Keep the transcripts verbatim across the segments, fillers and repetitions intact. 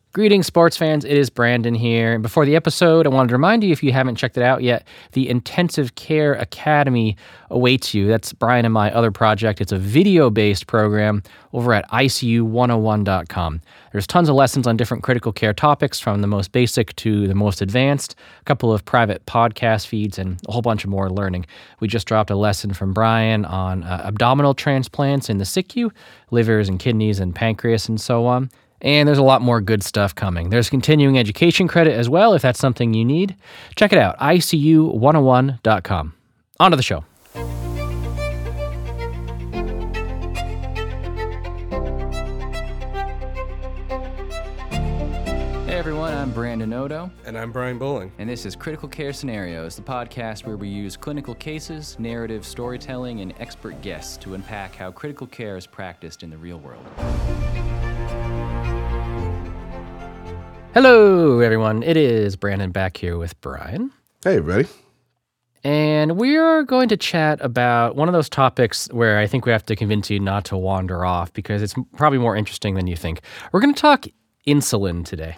Greetings, sports fans. It is Brandon here. And before the episode, I wanted to remind you, if you haven't checked it out yet, the Intensive Care Academy awaits you. That's Brian and my other project. It's a video-based program over at I C U one oh one dot com. There's tons of lessons on different critical care topics, from the most basic to the most advanced, a couple of private podcast feeds, and a whole bunch of more learning. We just dropped a lesson from Brian on uh, abdominal transplants in the S I C U, livers and kidneys and pancreas and so on. And there's a lot more good stuff coming. There's continuing education credit as well, if that's something you need. Check it out, I C U one oh one dot com. On to the show. Hey everyone, I'm Brandon Odo. And I'm Brian Bowling. And this is Critical Care Scenarios, the podcast where we use clinical cases, narrative storytelling, and expert guests to unpack how critical care is practiced in the real world. Hello, everyone. It is Brandon back here with Brian. Hey, everybody. And we are going to chat about one of those topics where I think we have to convince you not to wander off, because it's probably more interesting than you think. We're going to talk insulin today.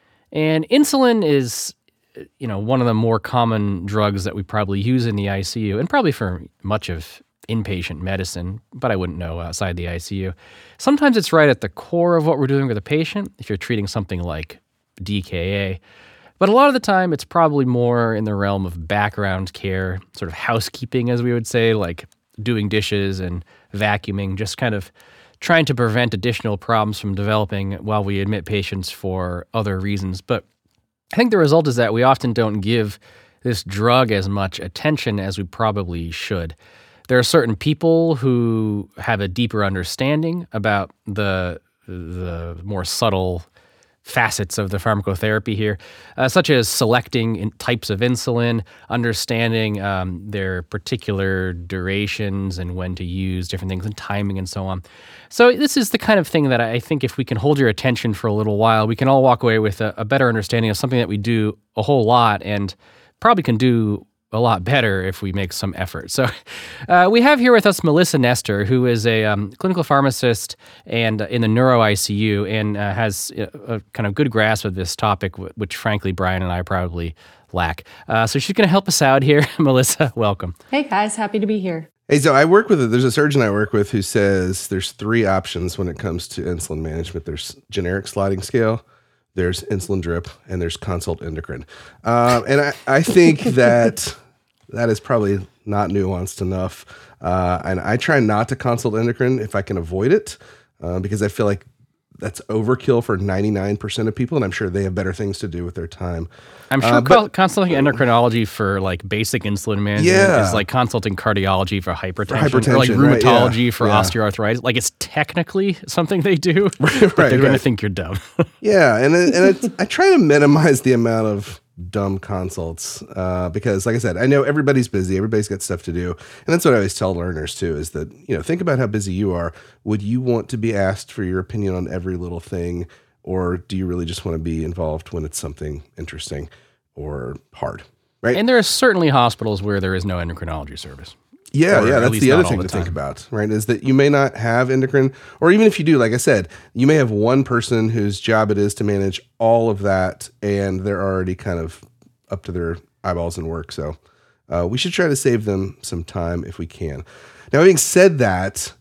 And insulin is, you know, one of the more common drugs that we probably use in the I C U, and probably for much of inpatient medicine, but I wouldn't know outside the I C U. Sometimes it's right at the core of what we're doing with a patient, if you're treating something like D K A. But a lot of the time, it's probably more in the realm of background care, sort of housekeeping, as we would say, like doing dishes and vacuuming, just kind of trying to prevent additional problems from developing while we admit patients for other reasons. But I think the result is that we often don't give this drug as much attention as we probably should. There are certain people who have a deeper understanding about the the more subtle facets of the pharmacotherapy here, uh, such as selecting in types of insulin, understanding um, their particular durations and when to use different things and timing and so on. So this is the kind of thing that I think if we can hold your attention for a little while, we can all walk away with a, a better understanding of something that we do a whole lot and probably can do a lot better if we make some effort. So uh, we have here with us Melissa Nestor, who is a um, clinical pharmacist and uh, in the neuro I C U, and uh, has a, a kind of good grasp of this topic, which frankly Brian and I probably lack. Uh, so she's going to help us out here. Melissa, welcome. Hey guys, happy to be here. Hey, so I work with, a, there's a surgeon I work with who says there's three options when it comes to insulin management. There's generic sliding scale, there's insulin drip, and there's consult endocrine. Um, and I, I think that that is probably not nuanced enough. Uh, and I try not to consult endocrine if I can avoid it, uh, because I feel like that's overkill for ninety-nine percent of people, and I'm sure they have better things to do with their time. I'm sure uh, but, consulting endocrinology for like basic insulin management yeah. is like consulting cardiology for hypertension, for hypertension or like rheumatology right, yeah. for yeah. osteoarthritis. Like it's technically something they do, right, but they're right. going to think you're dumb. yeah, and it, and it's, I try to minimize the amount of dumb consults uh, because, like I said, I know everybody's busy. Everybody's got stuff to do. And that's what I always tell learners, too, is that, you know, think about how busy you are. Would you want to be asked for your opinion on every little thing, or do you really just want to be involved when it's something interesting or hard, right? And there are certainly hospitals where there is no endocrinology service. Yeah, or yeah, that's the other thing the to time. think about, right? Is that you may not have endocrine, or even if you do, like I said, you may have one person whose job it is to manage all of that, and they're already kind of up to their eyeballs in work. So uh, we should try to save them some time if we can. Now, having said that,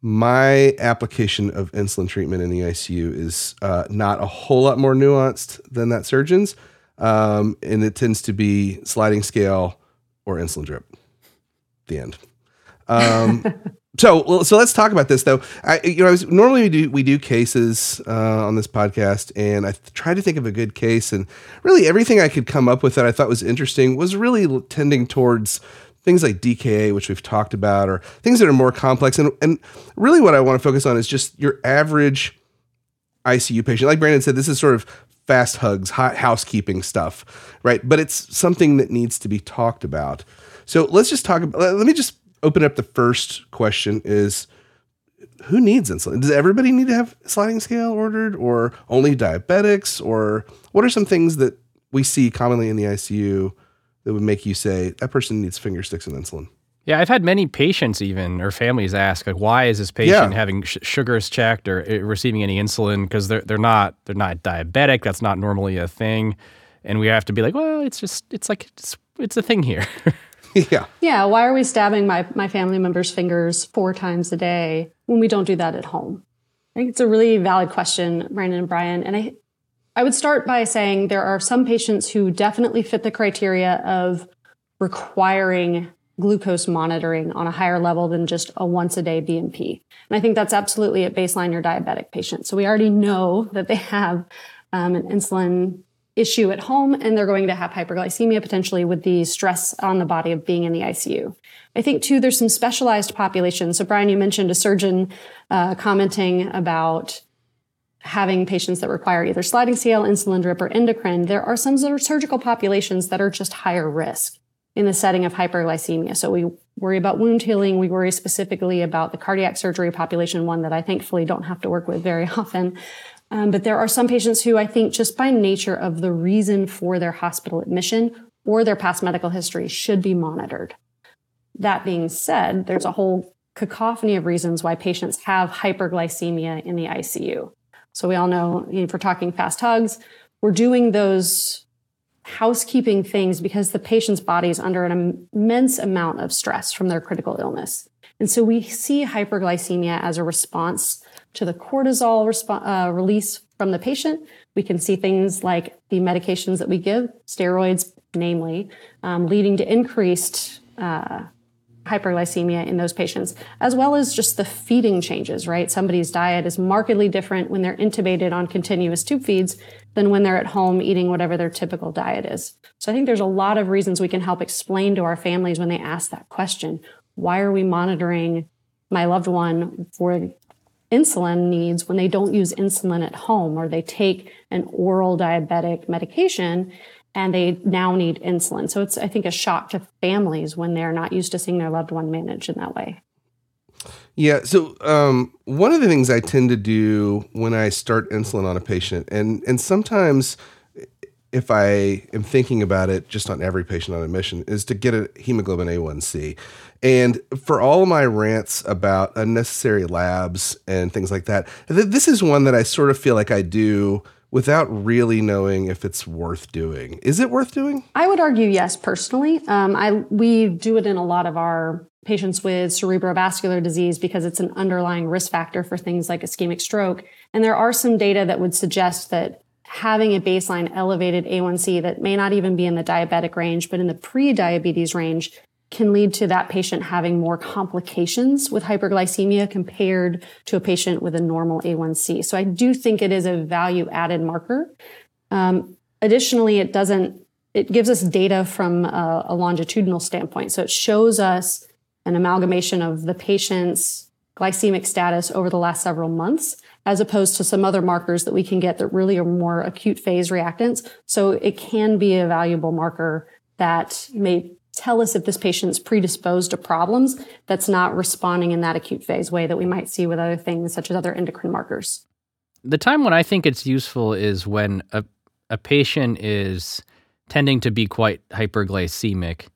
my application of insulin treatment in the I C U is uh, not a whole lot more nuanced than that surgeon's, um, and it tends to be sliding scale or insulin drip. The end. Um, so, so let's talk about this though. I, you know, I was, normally we do, we do cases, uh, on this podcast, and I th- tried to think of a good case, and really everything I could come up with that I thought was interesting was really tending towards things like D K A, which we've talked about, or things that are more complex. And, and really what I want to focus on is just your average I C U patient. Like Brandon said, this is sort of fast hugs, hot housekeeping stuff, right? But it's something that needs to be talked about. So let's just talk about, let me just open up the first question is, who needs insulin? Does everybody need to have sliding scale ordered, or only diabetics? Or what are some things that we see commonly in the I C U that would make you say that person needs finger sticks and insulin? Yeah, I've had many patients even, or families ask, like, why is this patient Yeah. having sh- sugars checked or uh, receiving any insulin? Because they're they're not they're not diabetic. That's not normally a thing, and we have to be like, well, it's just it's like it's it's a thing here. Yeah. Yeah, why are we stabbing my, my family members' fingers four times a day when we don't do that at home? I think it's a really valid question, Brandon and Brian. And I, I would start by saying there are some patients who definitely fit the criteria of requiring glucose monitoring on a higher level than just a once a day B M P. And I think that's absolutely at baseline your diabetic patient. So we already know that they have um, an insulin issue at home, and they're going to have hyperglycemia potentially with the stress on the body of being in the I C U. I think, too, there's some specialized populations. So, Brian, you mentioned a surgeon uh, commenting about having patients that require either sliding scale, insulin drip, or endocrine. There are some sort of surgical populations that are just higher risk in the setting of hyperglycemia. So we worry about wound healing. We worry specifically about the cardiac surgery population, one that I thankfully don't have to work with very often. Um, but there are some patients who I think just by nature of the reason for their hospital admission or their past medical history should be monitored. That being said, there's a whole cacophony of reasons why patients have hyperglycemia in the I C U. So we all know, you know, if we're talking fast hugs, we're doing those housekeeping things because the patient's body is under an immense amount of stress from their critical illness. And so we see hyperglycemia as a response to the cortisol resp- uh, release from the patient. We can see things like the medications that we give, steroids namely, um, leading to increased uh, hyperglycemia in those patients, as well as just the feeding changes, right? Somebody's diet is markedly different when they're intubated on continuous tube feeds than when they're at home eating whatever their typical diet is. So I think there's a lot of reasons we can help explain to our families when they ask that question. Why are we monitoring my loved one for insulin needs when they don't use insulin at home, or they take an oral diabetic medication and they now need insulin? So it's, I think, a shock to families when they're not used to seeing their loved one managed in that way. Yeah. So um, one of the things I tend to do when I start insulin on a patient, and and sometimes if I am thinking about it just on every patient on admission, is to get a hemoglobin A one C. And for all of my rants about unnecessary labs and things like that, th- this is one that I sort of feel like I do without really knowing if it's worth doing. Is it worth doing? I would argue yes, personally. Um, I we do it in a lot of our patients with cerebrovascular disease because it's an underlying risk factor for things like ischemic stroke. And there are some data that would suggest that having a baseline elevated A one C that may not even be in the diabetic range, but in the pre-diabetes range, can lead to that patient having more complications with hyperglycemia compared to a patient with a normal A one C. So I do think it is a value-added marker. Um, additionally, it doesn't, it gives us data from a, a longitudinal standpoint. So it shows us an amalgamation of the patient's glycemic status over the last several months, as opposed to some other markers that we can get that really are more acute phase reactants. So it can be a valuable marker that may tell us if this patient's predisposed to problems that's not responding in that acute phase way that we might see with other things such as other endocrine markers. The time when I think it's useful is when a, a patient is tending to be quite hyperglycemic,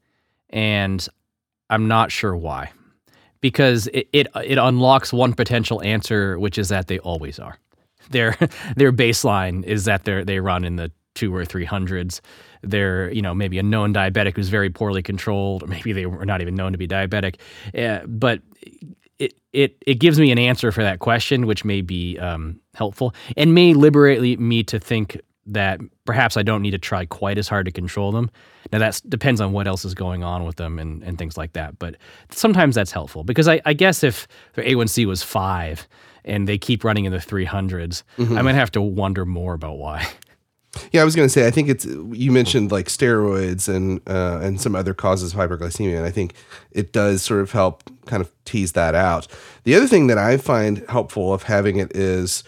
and I'm not sure why. Because it, it it unlocks one potential answer, which is that they always are. Their their baseline is that they they run in the two or three hundreds. They're, you know, maybe a known diabetic who's very poorly controlled, or maybe they were not even known to be diabetic. Uh, but it it it gives me an answer for that question, which may be um, helpful and may liberate me to think that perhaps I don't need to try quite as hard to control them. Now that depends on what else is going on with them and, and things like that. But sometimes that's helpful because I, I guess if their A one C was five and they keep running in the three hundreds, mm-hmm. I might have to wonder more about why. Yeah, I was going to say, I think it's, you mentioned like steroids and uh, and some other causes of hyperglycemia, and I think it does sort of help kind of tease that out. The other thing that I find helpful of having it is,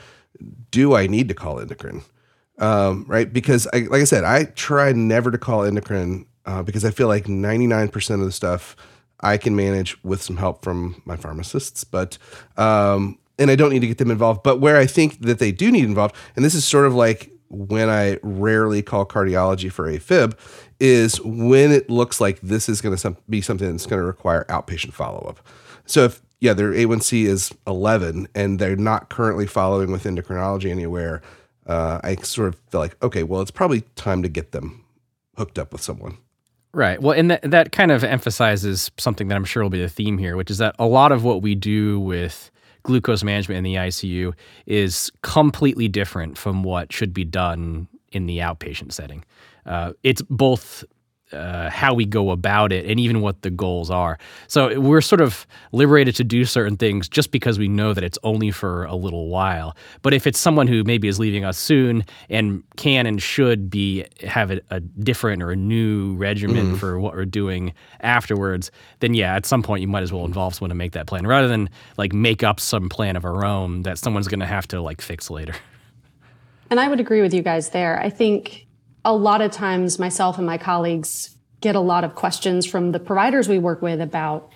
do I need to call endocrine? Um, right? Because I, like I said, I try never to call endocrine uh, because I feel like ninety-nine percent of the stuff I can manage with some help from my pharmacists, but, um, and I don't need to get them involved. But where I think that they do need involved, and this is sort of like when I rarely call cardiology for AFib is when it looks like this is going to be something that's going to require outpatient follow-up. So if, yeah, their A one C is eleven and they're not currently following with endocrinology anywhere, uh, I sort of feel like, okay, well, it's probably time to get them hooked up with someone. Right. Well, and that, that kind of emphasizes something that I'm sure will be the theme here, which is that a lot of what we do with glucose management in the I C U is completely different from what should be done in the outpatient setting. Uh, it's both uh, how we go about it and even what the goals are. So we're sort of liberated to do certain things just because we know that it's only for a little while. But if it's someone who maybe is leaving us soon and can and should be have a, a different or a new regimen mm. for what we're doing afterwards, then yeah, at some point you might as well involve someone to make that plan rather than like make up some plan of our own that someone's going to have to like fix later. And I would agree with you guys there. I think a lot of times myself and my colleagues get a lot of questions from the providers we work with about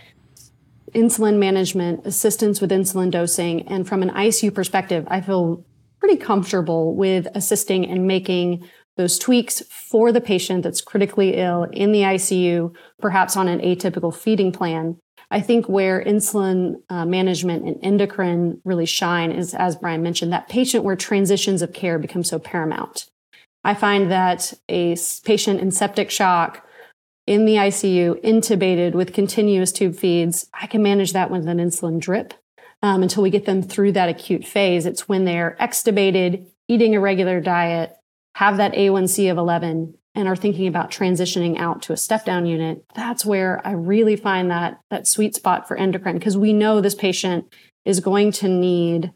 insulin management, assistance with insulin dosing. And from an I C U perspective, I feel pretty comfortable with assisting and making those tweaks for the patient that's critically ill in the I C U, perhaps on an atypical feeding plan. I think where insulin uh, management and endocrine really shine is, as Brian mentioned, that patient where transitions of care become so paramount. I find that a patient in septic shock in the I C U, intubated with continuous tube feeds, I can manage that with an insulin drip um, until we get them through that acute phase. It's when they're extubated, eating a regular diet, have that A one C of eleven, and are thinking about transitioning out to a step-down unit. That's where I really find that, that sweet spot for endocrine, because we know this patient is going to need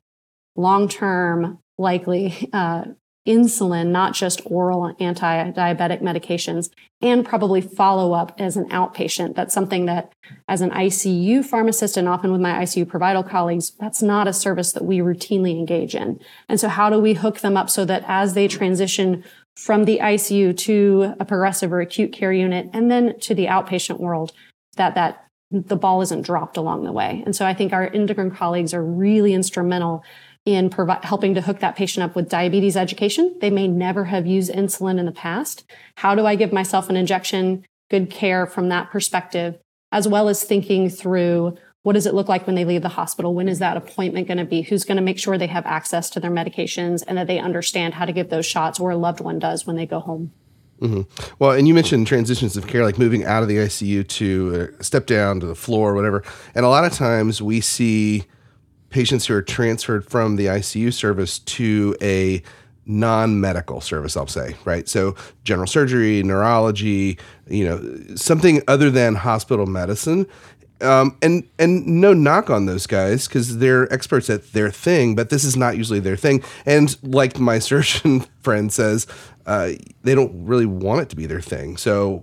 long-term, likely, uh, insulin, not just oral anti-diabetic medications, and probably follow up as an outpatient. That's something that as an I C U pharmacist and often with my I C U provider colleagues, that's not a service that we routinely engage in. And so how do we hook them up so that as they transition from the I C U to a progressive or acute care unit and then to the outpatient world, that that the ball isn't dropped along the way. And so I think our endocrine colleagues are really instrumental in provi- helping to hook that patient up with diabetes education. They may never have used insulin in the past. How do I give myself an injection? Good care from that perspective, as well as thinking through what does it look like when they leave the hospital? When is that appointment going to be? Who's going to make sure they have access to their medications and that they understand how to give those shots, or a loved one does when they go home? Mm-hmm. Well, and you mentioned transitions of care, like moving out of the I C U to a step down to the floor or whatever. And a lot of times we see patients who are transferred from the I C U service to a non-medical service, I'll say, right? So general surgery, neurology, you know, something other than hospital medicine. Um, and and no knock on those guys because they're experts at their thing, but this is not usually their thing. And like my surgeon friend says, uh, they don't really want it to be their thing. So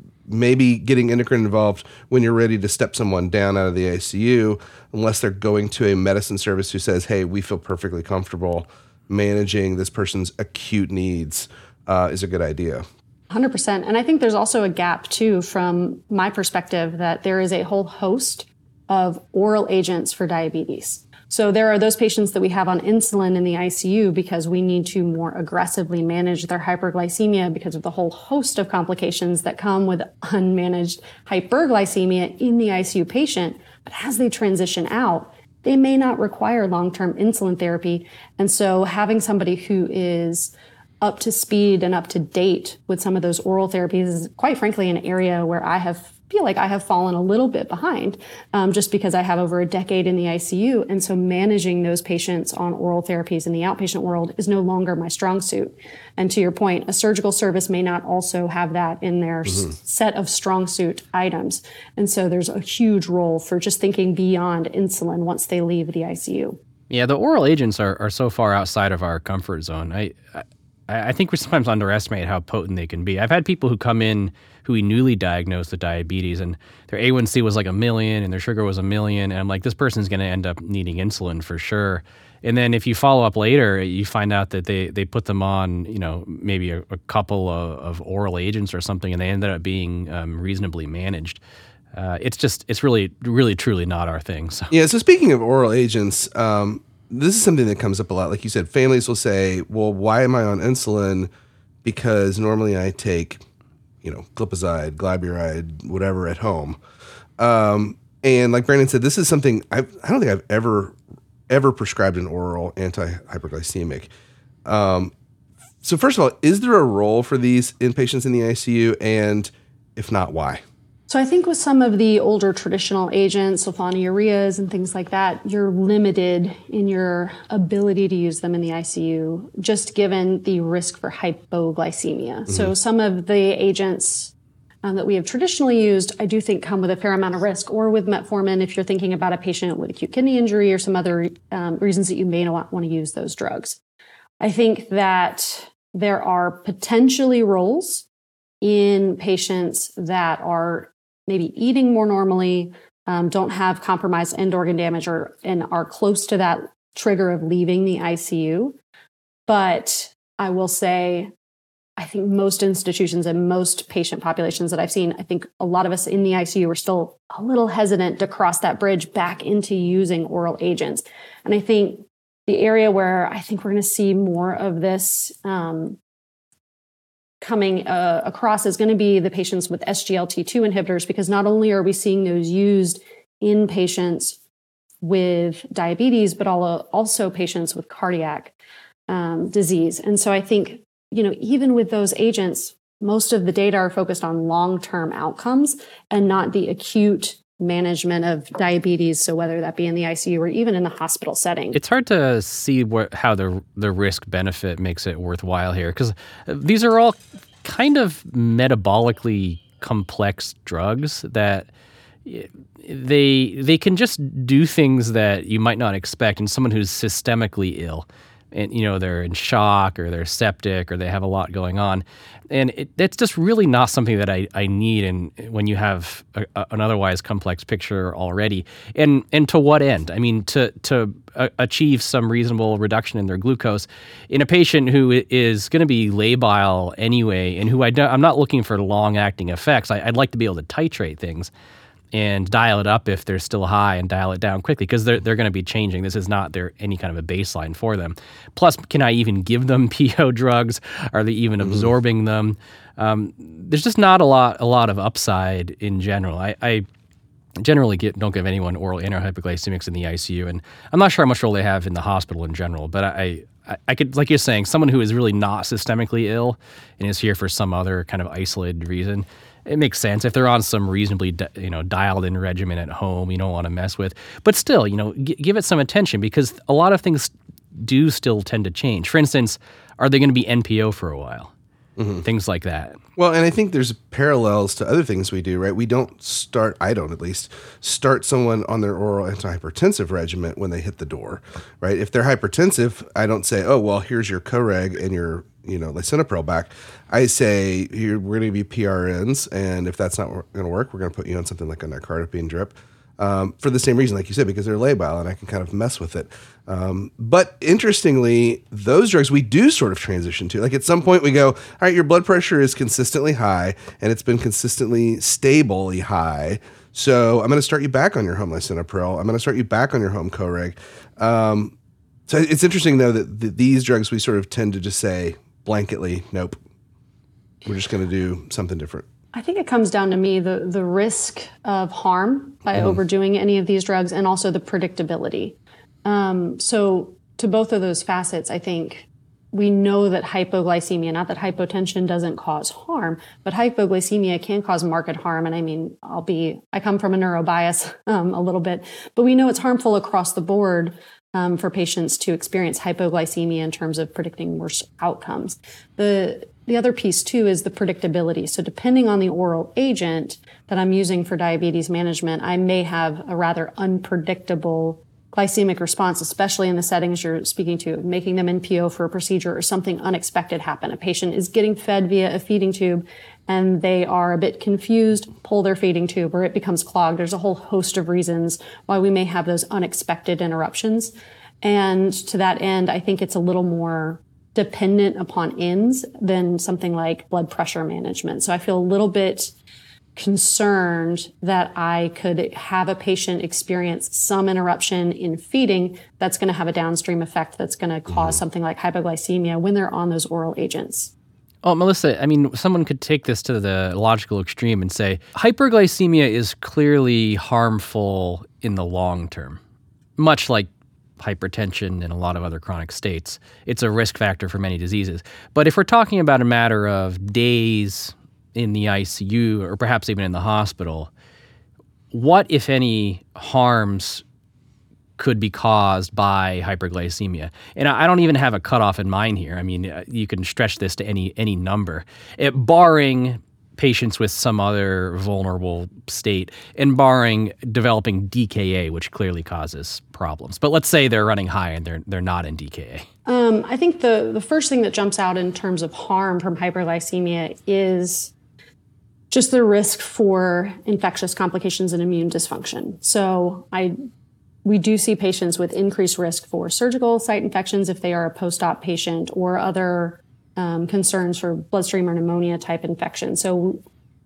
maybe getting endocrine involved when you're ready to step someone down out of the I C U, unless they're going to a medicine service who says, hey, we feel perfectly comfortable managing this person's acute needs, uh, is a good idea. one hundred percent. And I think there's also a gap, too, from my perspective, that there is a whole host of oral agents for diabetes. So there are those patients that we have on insulin in the I C U because we need to more aggressively manage their hyperglycemia because of the whole host of complications that come with unmanaged hyperglycemia in the I C U patient. But as they transition out, they may not require long-term insulin therapy. And so having somebody who is up to speed and up to date with some of those oral therapies is, quite frankly, an area where I have feel like I have fallen a little bit behind um, just because I have over a decade in the I C U. And so managing those patients on oral therapies in the outpatient world is no longer my strong suit. And to your point, a surgical service may not also have that in their mm-hmm. s- set of strong suit items. And so there's a huge role for just thinking beyond insulin once they leave the I C U. Yeah, the oral agents are, are so far outside of our comfort zone. I, I I think we sometimes underestimate how potent they can be. I've had people who come in who we newly diagnosed with diabetes and their A one C was like a million and their sugar was a million. And I'm like, this person's going to end up needing insulin for sure. And then if you follow up later, you find out that they, they put them on, you know, maybe a, a couple of, of oral agents or something, and they ended up being um, reasonably managed. Uh, it's just, it's really, really, truly not our thing. So. Yeah. So speaking of oral agents, um, this is something that comes up a lot. Like you said, families will say, well, why am I on insulin? Because normally I take, you know, glipizide, glyburide, whatever at home. Um, and like Brandon said, this is something I've, I don't think I've ever, ever prescribed an oral anti-hyperglycemic. Um, so first of all, is there a role for these in patients in the I C U? And if not, why? So I think with some of the older traditional agents, sulfonylureas and things like that, you're limited in your ability to use them in the I C U, just given the risk for hypoglycemia. Mm-hmm. So some of the agents um, that we have traditionally used, I do think come with a fair amount of risk, or with metformin if you're thinking about a patient with acute kidney injury or some other um, reasons that you may not want to use those drugs. I think that there are potentially roles in patients that are maybe eating more normally, um, don't have compromised end organ damage, or and are close to that trigger of leaving the I C U. But I will say, I think most institutions and most patient populations that I've seen, I think a lot of us in the I C U are still a little hesitant to cross that bridge back into using oral agents. And I think the area where I think we're going to see more of this um, coming uh, across is going to be the patients with S G L T two inhibitors, because not only are we seeing those used in patients with diabetes, but also patients with cardiac um, disease. And so I think, you know, even with those agents, most of the data are focused on long-term outcomes and not the acute management of diabetes. So whether that be in the I C U or even in the hospital setting. It's hard to see what, how the the risk benefit makes it worthwhile here, because these are all kind of metabolically complex drugs that they they can just do things that you might not expect in someone who's systemically ill. And, you know, they're in shock or they're septic or they have a lot going on. And it, it's just really not something that I, I need in, when you have a, a, an otherwise complex picture already. And and to what end? I mean, to, to uh, achieve some reasonable reduction in their glucose in a patient who is going to be labile anyway, and who I don't, I'm not looking for long-acting effects. I, I'd like to be able to titrate things and dial it up if they're still high and dial it down quickly, because they're, they're going to be changing. This is not their any kind of a baseline for them. Plus, can I even give them P O drugs? Are they even mm-hmm. absorbing them? Um, there's just not a lot a lot of upside in general. I, I generally get, don't give anyone oral antihypoglycemics in the I C U, and I'm not sure how much role they have in the hospital in general, but I, I, I could, like you're saying, someone who is really not systemically ill and is here for some other kind of isolated reason, it makes sense. If they're on some reasonably, you know, dialed-in regimen at home, you don't want to mess with. But still, you know, g- give it some attention, because a lot of things do still tend to change. For instance, are they going to be N P O for a while? Mm-hmm. Things like that. Well, and I think there's parallels to other things we do, right? We don't start, I don't at least, start someone on their oral antihypertensive regimen when they hit the door, right? If they're hypertensive, I don't say, oh, well, here's your Coreg and your, you know, lisinopril back. I say, here, we're going to be P R Ns, and if that's not going to work, we're going to put you on something like a nicardipine drip. Um, for the same reason, like you said, because they're labile and I can kind of mess with it. Um, but interestingly, those drugs we do sort of transition to. Like at some point we go, all right, your blood pressure is consistently high and it's been consistently stably high. So I'm going to start you back on your home lisinopril. I'm going to start you back on your home Coreg. Um, so it's interesting, though, that th- these drugs we sort of tend to just say blanketly, nope, we're just going to do something different. I think it comes down to me, the, the risk of harm by mm. overdoing any of these drugs, and also the predictability. Um, so to both of those facets, I think we know that hypoglycemia, not that hypotension doesn't cause harm, but hypoglycemia can cause marked harm. And I mean, I'll be, I come from a neurobias um, a little bit, but we know it's harmful across the board um, for patients to experience hypoglycemia in terms of predicting worse outcomes. The The other piece, too, is the predictability. So depending on the oral agent that I'm using for diabetes management, I may have a rather unpredictable glycemic response, especially in the settings you're speaking to, making them N P O for a procedure or something unexpected happen. A patient is getting fed via a feeding tube and they are a bit confused, pull their feeding tube, or it becomes clogged. There's a whole host of reasons why we may have those unexpected interruptions. And to that end, I think it's a little more dependent upon ends than something like blood pressure management. So I feel a little bit concerned that I could have a patient experience some interruption in feeding that's going to have a downstream effect that's going to cause mm-hmm. something like hypoglycemia when they're on those oral agents. Oh, Melissa, I mean, someone could take this to the logical extreme and say hyperglycemia is clearly harmful in the long term, much like hypertension and a lot of other chronic states. It's a risk factor for many diseases. But if we're talking about a matter of days in the I C U or perhaps even in the hospital, what, if any, harms could be caused by hyperglycemia? And I don't even have a cutoff in mind here. I mean, you can stretch this to any any number, it, barring patients with some other vulnerable state and barring developing D K A, which clearly causes problems. But let's say they're running high and they're they're not in D K A. Um, I think the, the first thing that jumps out in terms of harm from hyperglycemia is just the risk for infectious complications and immune dysfunction. So I we do see patients with increased risk for surgical site infections if they are a post-op patient, or other um, concerns for bloodstream or pneumonia type infection. So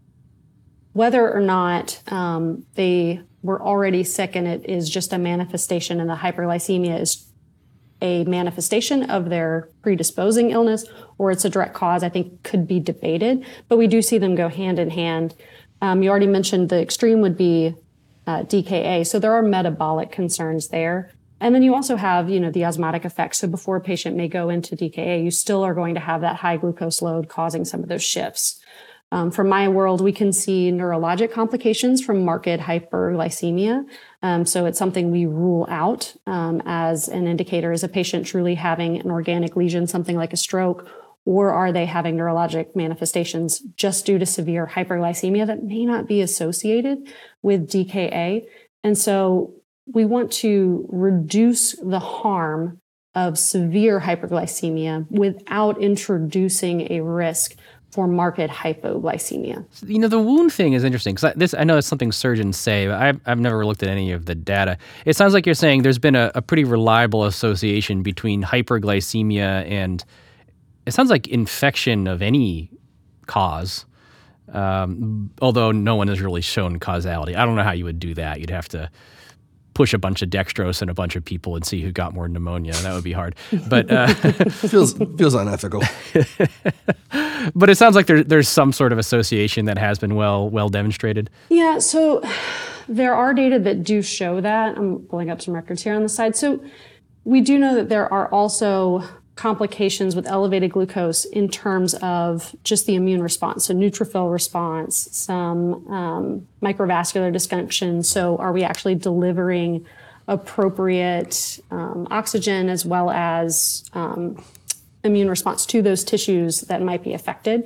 whether or not um, they were already sick and it is just a manifestation and the hyperglycemia is a manifestation of their predisposing illness or it's a direct cause, I think could be debated, but we do see them go hand in hand. Um, you already mentioned the extreme would be uh, D K A, so there are metabolic concerns there. And then you also have, you know, the osmotic effect. So before a patient may go into D K A, you still are going to have that high glucose load causing some of those shifts. Um, from my world, we can see neurologic complications from marked hyperglycemia. Um, so it's something we rule out um, as an indicator. Is a patient truly having an organic lesion, something like a stroke, or are they having neurologic manifestations just due to severe hyperglycemia that may not be associated with D K A? And so we want to reduce the harm of severe hyperglycemia without introducing a risk for marked hypoglycemia. You know, the wound thing is interesting because this I know it's something surgeons say, but I've, I've never looked at any of the data. It sounds like you're saying there's been a, a pretty reliable association between hyperglycemia and, it sounds like, infection of any cause, um, although no one has really shown causality. I don't know how you would do that. You'd have to push a bunch of dextrose in a bunch of people and see who got more pneumonia. That would be hard. But uh, feels feels unethical. But it sounds like there, there's some sort of association that has been well well demonstrated. Yeah, so there are data that do show that. I'm pulling up some records here on the side. So we do know that there are also complications with elevated glucose in terms of just the immune response, so neutrophil response, some um, microvascular dysfunction. So are we actually delivering appropriate um, oxygen as well as um, immune response to those tissues that might be affected?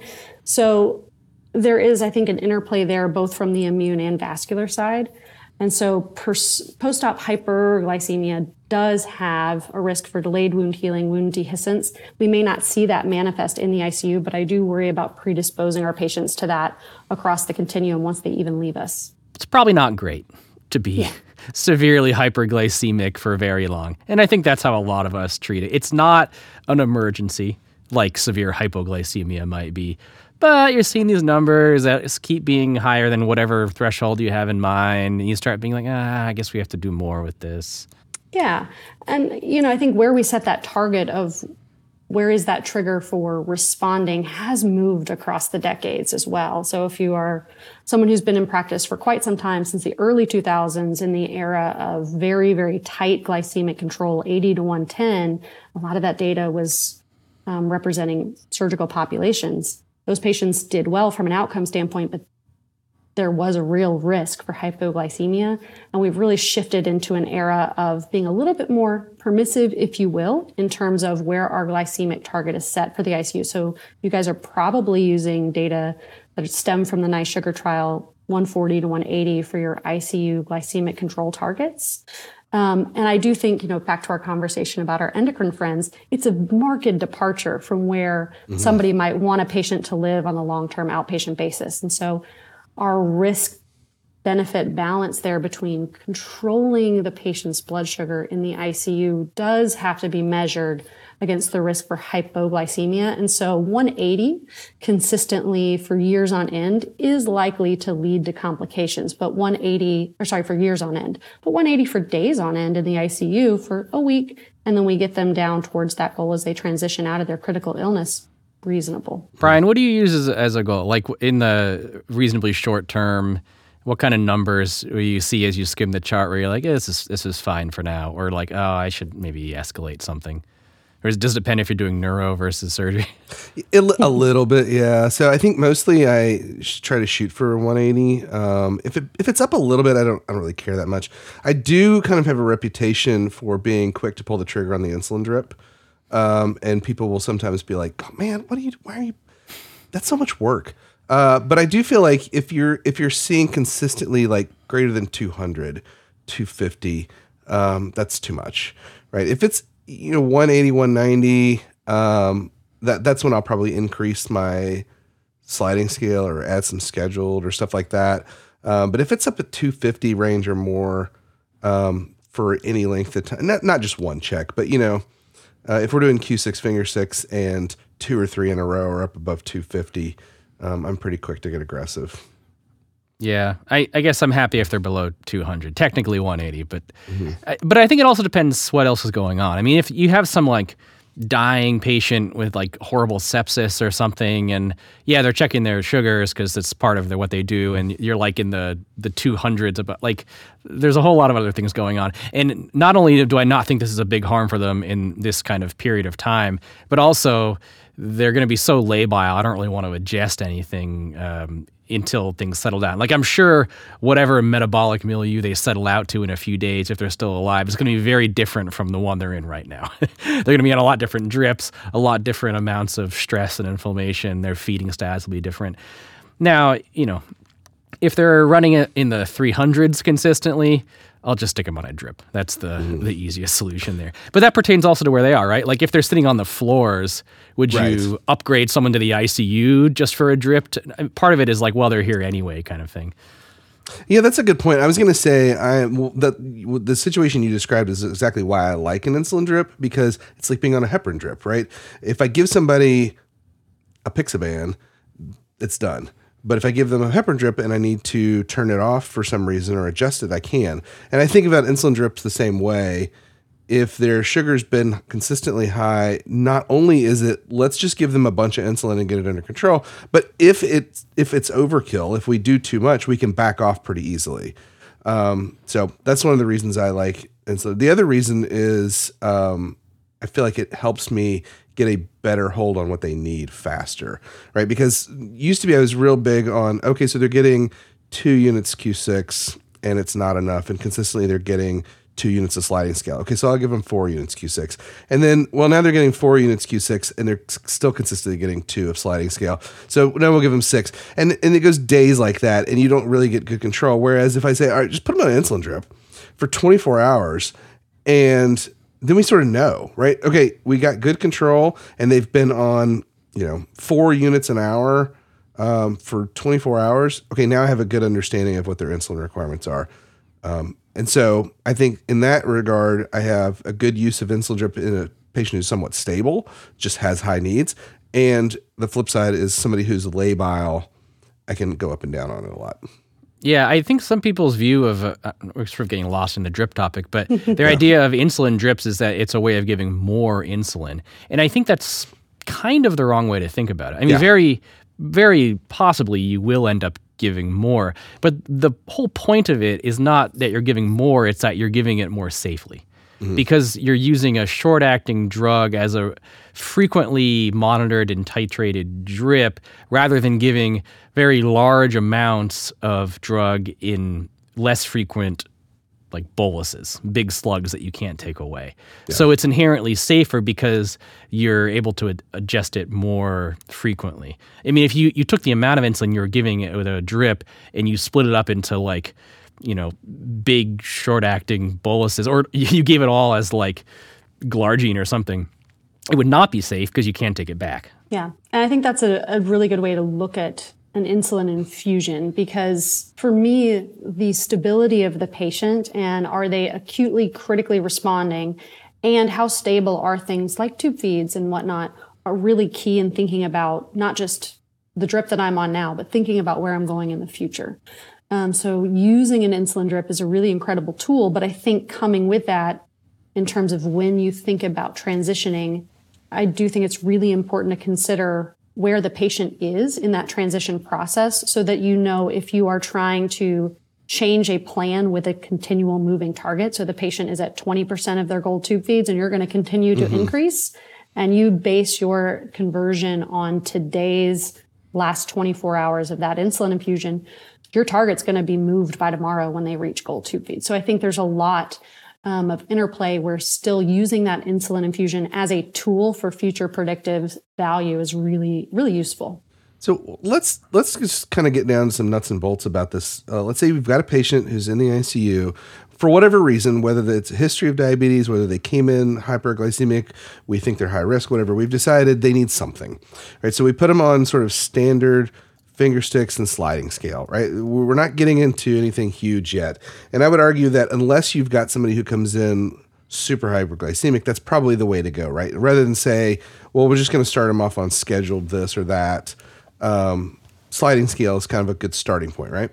So there is, I think, an interplay there both from the immune and vascular side. And so pers- post-op hyperglycemia does have a risk for delayed wound healing, wound dehiscence. We may not see that manifest in the I C U, but I do worry about predisposing our patients to that across the continuum once they even leave us. It's probably not great to be yeah. severely hyperglycemic for very long. And I think that's how a lot of us treat it. It's not an emergency like severe hypoglycemia might be. But you're seeing these numbers that keep being higher than whatever threshold you have in mind. And you start being like, ah, I guess we have to do more with this. Yeah. And, you know, I think where we set that target of where is that trigger for responding has moved across the decades as well. So if you are someone who's been in practice for quite some time, since the early two thousands, in the era of very, very tight glycemic control, eighty to one ten, a lot of that data was um, representing surgical populations. Those patients did well from an outcome standpoint, but there was a real risk for hypoglycemia. And we've really shifted into an era of being a little bit more permissive, if you will, in terms of where our glycemic target is set for the I C U. So you guys are probably using data that stem from the NICE Sugar trial, one forty to one eighty for your I C U glycemic control targets. Um, and I do think, you know, back to our conversation about our endocrine friends, it's a marked departure from where mm-hmm. somebody might want a patient to live on a long-term outpatient basis. And so our risk benefit balance there between controlling the patient's blood sugar in the I C U does have to be measured against the risk for hypoglycemia. And so one eighty consistently for years on end is likely to lead to complications, but one eighty, or sorry, for years on end, but one eighty for days on end in the I C U for a week, and then we get them down towards that goal as they transition out of their critical illness. Reasonable. Brian, what do you use as, as a goal? Like in the reasonably short term, what kind of numbers do you see as you skim the chart where you're like, yeah, this is this is fine for now, or like, oh, I should maybe escalate something? Or does it depend if you're doing neuro versus surgery? A, a little bit, yeah. So I think mostly I try to shoot for one eighty. Um, if it if it's up a little bit, I don't I don't really care that much. I do kind of have a reputation for being quick to pull the trigger on the insulin drip, um, and people will sometimes be like, oh, "Man, what are you? Why are you? That's so much work." Uh, but I do feel like if you're if you're seeing consistently like greater than two hundred, two fifty, um, that's too much, right? If it's you know one eighty, one ninety, um, that that's when I'll probably increase my sliding scale or add some scheduled or stuff like that. Um, but if it's up at two fifty range or more um, for any length of time, not not just one check, but you know, uh, if we're doing Q six finger six and two or three in a row are up above two fifty. Um, I'm pretty quick to get aggressive. Yeah, I, I guess I'm happy if they're below two hundred. Technically one eighty, but mm-hmm. I, but I think it also depends what else is going on. I mean, if you have some like dying patient with like horrible sepsis or something, and yeah, they're checking their sugars because it's part of the, what they do, and you're like in the the two hundreds, about like there's a whole lot of other things going on. And not only do I not think this is a big harm for them in this kind of period of time, but also they're going to be so labile, I don't really want to adjust anything um, until things settle down. Like I'm sure whatever metabolic milieu they settle out to in a few days, if they're still alive, is going to be very different from the one they're in right now. They're going to be on a lot different drips, a lot different amounts of stress and inflammation. Their feeding stats will be different. Now, you know, if they're running it in the three hundreds consistently, I'll just stick them on a drip. That's the mm. the easiest solution there. But that pertains also to where they are, right? Like if they're sitting on the floors, would right. you upgrade someone to the I C U just for a drip? To, part of it is like, well, they're here anyway kind of thing. Yeah, that's a good point. I was going to say I well, that the situation you described is exactly why I like an insulin drip, because it's like being on a heparin drip, right? If I give somebody a Pixaban, it's done. But if I give them a heparin drip and I need to turn it off for some reason or adjust it, I can. And I think about insulin drips the same way. If their sugar's been consistently high, not only is it, let's just give them a bunch of insulin and get it under control, but if it's, if it's overkill, if we do too much, we can back off pretty easily. Um, so that's one of the reasons I like insulin. The other reason is um, I feel like it helps me get a better hold on what they need faster, right? Because used to be I was real big on, okay, so they're getting two units Q six and it's not enough, and consistently they're getting two units of sliding scale. Okay, so I'll give them four units Q six. And then, well, now they're getting four units Q six and they're still consistently getting two of sliding scale. So now we'll give them six. And, and it goes days like that and you don't really get good control. Whereas if I say, all right, just put them on an insulin drip for twenty-four hours and then we sort of know, right? Okay, we got good control and they've been on, you know, four units an hour um, for twenty-four hours. Okay, now I have a good understanding of what their insulin requirements are. Um, and so I think in that regard, I have a good use of insulin drip in a patient who's somewhat stable, just has high needs. And the flip side is somebody who's labile, I can go up and down on it a lot. Yeah, I think some people's view of, uh, we're sort of getting lost in the drip topic, but their yeah. idea of insulin drips is that it's a way of giving more insulin. And I think that's kind of the wrong way to think about it. I mean, yeah. very, very possibly you will end up giving more, but the whole point of it is not that you're giving more, it's that you're giving it more safely. Mm-hmm. Because you're using a short-acting drug as a frequently monitored and titrated drip rather than giving very large amounts of drug in less frequent like boluses, big slugs that you can't take away. Yeah. So it's inherently safer because you're able to ad- adjust it more frequently. I mean, if you, you took the amount of insulin you were giving it with a drip and you split it up into like, you know, big short-acting boluses, or you gave it all as like glargine or something, it would not be safe because you can't take it back. Yeah, and I think that's a, a really good way to look at an insulin infusion, because for me, the stability of the patient and are they acutely critically responding and how stable are things like tube feeds and whatnot are really key in thinking about not just the drip that I'm on now, but thinking about where I'm going in the future. Um, so using an insulin drip is a really incredible tool, but I think coming with that in terms of when you think about transitioning, I do think it's really important to consider where the patient is in that transition process so that you know if you are trying to change a plan with a continual moving target. So the patient is at twenty percent of their goal tube feeds and you're going to continue to mm-hmm. increase, and you base your conversion on today's last twenty-four hours of that insulin infusion, your target's going to be moved by tomorrow when they reach goal tube feed. So I think there's a lot um, of interplay where still using that insulin infusion as a tool for future predictive value is really, really useful. So let's let's just kind of get down to some nuts and bolts about this. Uh, let's say we've got a patient who's in the I C U for whatever reason, whether it's a history of diabetes, whether they came in hyperglycemic, we think they're high risk, whatever. We've decided they need something, right? So we put them on sort of standard finger sticks and sliding scale, right? We're not getting into anything huge yet. And I would argue that unless you've got somebody who comes in super hyperglycemic, that's probably the way to go, right? Rather than say, well, we're just going to start them off on scheduled this or that. Um, sliding scale is kind of a good starting point, right?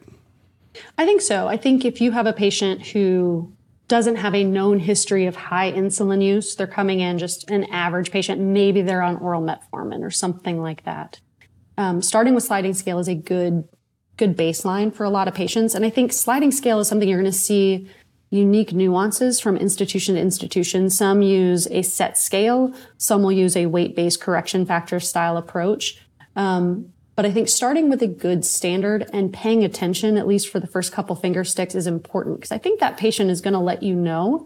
I think so. I think if you have a patient who doesn't have a known history of high insulin use, they're coming in just an average patient, maybe they're on oral metformin or something like that. Um, starting with sliding scale is a good, good baseline for a lot of patients. And I think sliding scale is something you're going to see unique nuances from institution to institution. Some use a set scale. Some will use a weight-based correction factor style approach. Um, but I think starting with a good standard and paying attention, at least for the first couple finger sticks, is important because I think that patient is going to let you know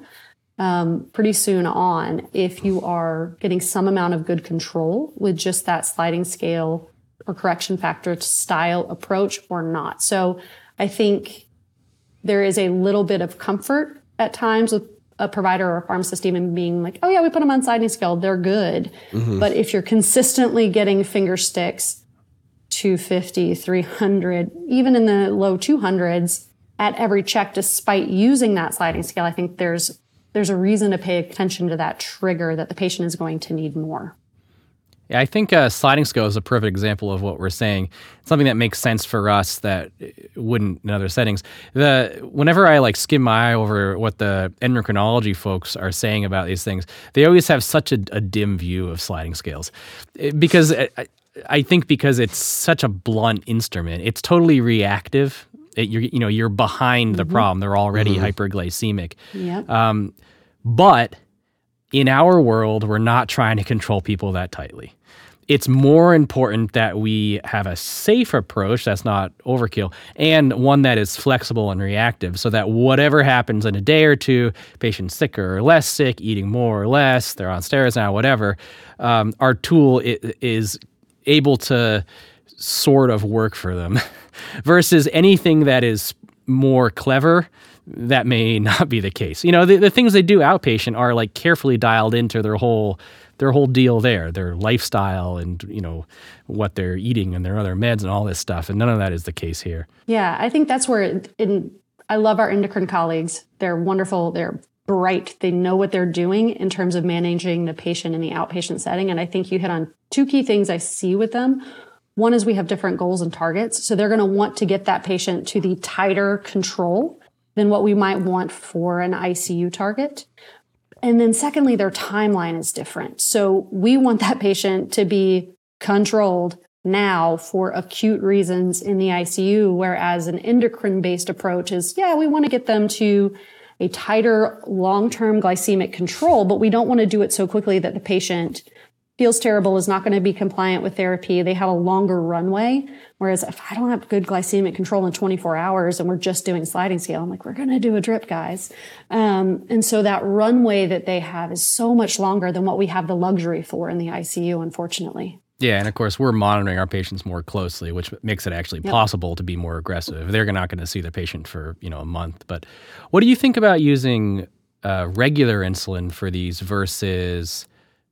um, pretty soon on if you are getting some amount of good control with just that sliding scale or correction factor style approach or not. So I think there is a little bit of comfort at times with a provider or a pharmacist even being like, oh yeah, we put them on sliding scale, they're good. Mm-hmm. But if you're consistently getting finger sticks two fifty, three hundred, even in the low two hundreds at every check, despite using that sliding scale, I think there's there's a reason to pay attention to that trigger that the patient is going to need more. Yeah, I think uh, sliding scale is a perfect example of what we're saying. Something that makes sense for us that wouldn't in other settings. The whenever I like skim my eye over what the endocrinology folks are saying about these things, they always have such a, a dim view of sliding scales, it, because I, I think because it's such a blunt instrument, it's totally reactive. It, you're you know you're behind mm-hmm. the problem. They're already mm-hmm. hyperglycemic. Yep. Um, but in our world, we're not trying to control people that tightly. It's more important that we have a safe approach that's not overkill and one that is flexible and reactive so that whatever happens in a day or two, patient's sicker or less sick, eating more or less, they're on steroids now, whatever, um, our tool is able to sort of work for them versus anything that is more clever. That may not be the case. You know, the, the things they do outpatient are like carefully dialed into their whole their whole deal there, their lifestyle and, you know, what they're eating and their other meds and all this stuff. And none of that is the case here. Yeah, I think that's where it, in, I love our endocrine colleagues. They're wonderful. They're bright. They know what they're doing in terms of managing the patient in the outpatient setting. And I think you hit on two key things I see with them. One is we have different goals and targets. So they're going to want to get that patient to the tighter control than what we might want for an I C U target. And then secondly, their timeline is different. So we want that patient to be controlled now for acute reasons in the I C U, whereas an endocrine-based approach is, yeah, we want to get them to a tighter long-term glycemic control, but we don't want to do it so quickly that the patient feels terrible, is not going to be compliant with therapy. They have a longer runway. Whereas if I don't have good glycemic control in twenty-four hours and we're just doing sliding scale, I'm like, we're going to do a drip, guys. Um, and so that runway that they have is so much longer than what we have the luxury for in the I C U, unfortunately. Yeah, and of course, we're monitoring our patients more closely, which makes it actually yep. possible to be more aggressive. They're not going to see their patient for, you know, a month. But what do you think about using uh, regular insulin for these versus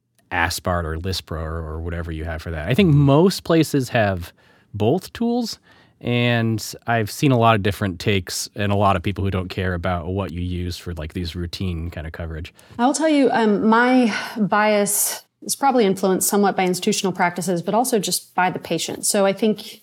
Aspart or Lispro or, or whatever you have for that? I think most places have both tools, And I've seen a lot of different takes and a lot of people who don't care about what you use for like these routine kind of coverage. I will tell you, um, my bias is probably influenced somewhat by institutional practices, but also just by the patient. So I think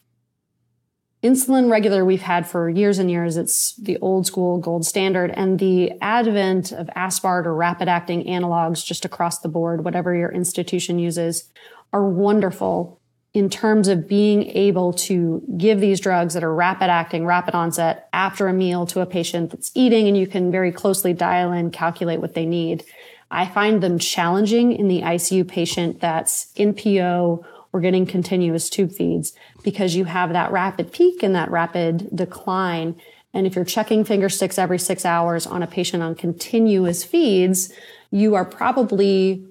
insulin regular we've had for years and years. It's the old school gold standard. And the advent of Aspart or rapid acting analogs just across the board, whatever your institution uses, are wonderful in terms of being able to give these drugs that are rapid acting, rapid onset after a meal to a patient that's eating, and you can very closely dial in, calculate what they need. I find them challenging in the I C U patient that's in P O or getting continuous tube feeds, because you have that rapid peak and that rapid decline. And if you're checking finger sticks every six hours on a patient on continuous feeds, you are probably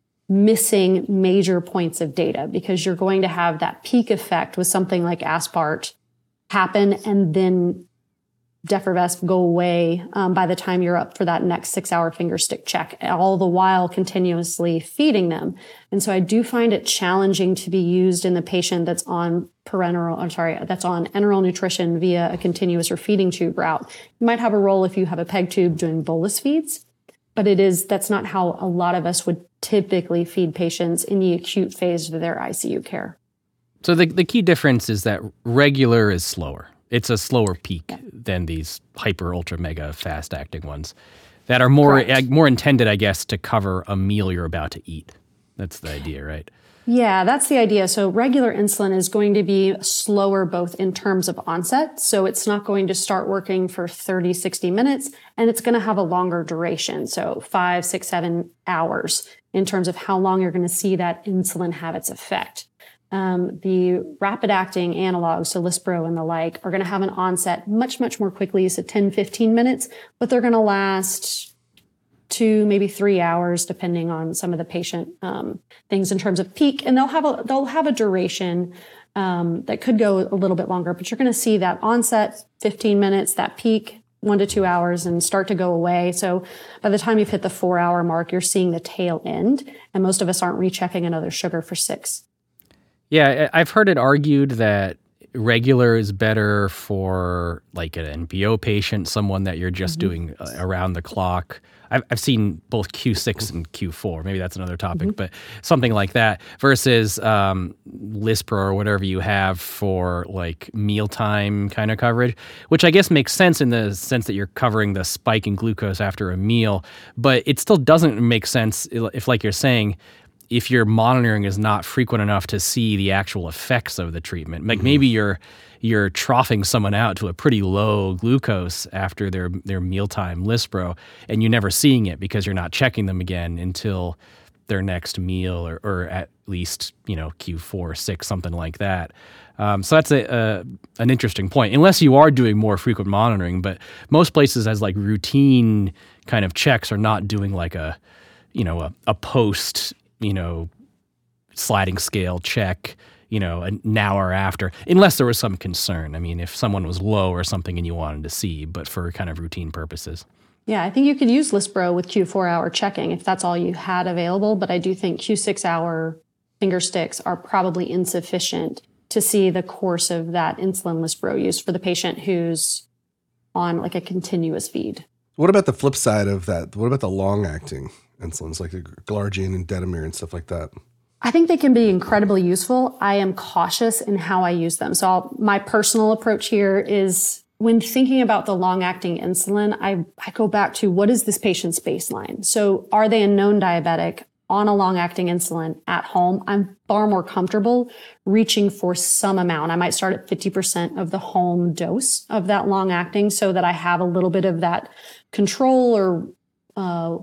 missing major points of data, because you're going to have that peak effect with something like Aspart happen and then Defervesp go away um, by the time you're up for that next six-hour finger stick check, all the while continuously feeding them. And so I do find it challenging to be used in the patient that's on parenteral, I'm sorry, that's on enteral nutrition via a continuous or feeding tube route. You might have a role if you have a peg tube doing bolus feeds, but it is that's not how a lot of us would typically feed patients in the acute phase of their I C U care. So the the key difference is that regular is slower. It's a slower peak than these hyper, ultra, mega fast-acting ones that are more uh, more intended, I guess, to cover a meal you're about to eat. That's the idea, right? Yeah, that's the idea. So regular insulin is going to be slower both in terms of onset. So it's not going to start working for thirty, sixty minutes, and it's going to have a longer duration. So five, six, seven hours in terms of how long you're going to see that insulin have its effect. Um, the rapid-acting analogs, so Lispro and the like, are going to have an onset much, much more quickly, so ten, fifteen minutes, but they're going to last two, maybe three hours, depending on some of the patient um, things in terms of peak, and they'll have a they'll have a duration um, that could go a little bit longer. But you're going to see that onset fifteen minutes, that peak one to two hours, and start to go away. So by the time you've hit the four-hour mark, you're seeing the tail end, and most of us aren't rechecking another sugar for six. Yeah, I've heard it argued that regular is better for like an N P O patient, someone that you're just mm-hmm. doing uh, around the clock. I've, I've seen both Q six and Q four. Maybe that's another topic, mm-hmm. but something like that versus um, Lispro or whatever you have for like mealtime kind of coverage, which I guess makes sense in the sense that you're covering the spike in glucose after a meal, but it still doesn't make sense if, like you're saying, if your monitoring is not frequent enough to see the actual effects of the treatment. Like mm-hmm. maybe you're you're troughing someone out to a pretty low glucose after their their mealtime Lispro, and you're never seeing it because you're not checking them again until their next meal, or, or at least, you know, Q four, six, something like that. Um, so that's a, a an interesting point, unless you are doing more frequent monitoring. But most places as like routine kind of checks are not doing like a, you know, a, a post, you know, sliding scale check, you know, an hour after, unless there was some concern. I mean, if someone was low or something and you wanted to see, but for kind of routine purposes. Yeah, I think you could use Lispro with Q four hour checking if that's all you had available, but I do think Q six hour finger sticks are probably insufficient to see the course of that insulin Lispro use for the patient who's on like a continuous feed. What about the flip side of that? What about the long-acting insulins like the Glargine and Detamir and stuff like that? I think they can be incredibly useful. I am cautious in how I use them. So I'll, my personal approach here is when thinking about the long-acting insulin, I, I go back to what is this patient's baseline? So are they a known diabetic on a long-acting insulin at home? I'm far more comfortable reaching for some amount. I might start at fifty percent of the home dose of that long-acting so that I have a little bit of that control or uh,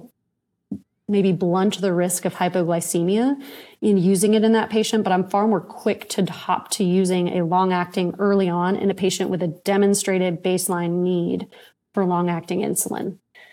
maybe blunt the risk of hypoglycemia in using it in that patient, but I'm far more quick to hop to using a long-acting early on in a patient with a demonstrated baseline need for long-acting insulin.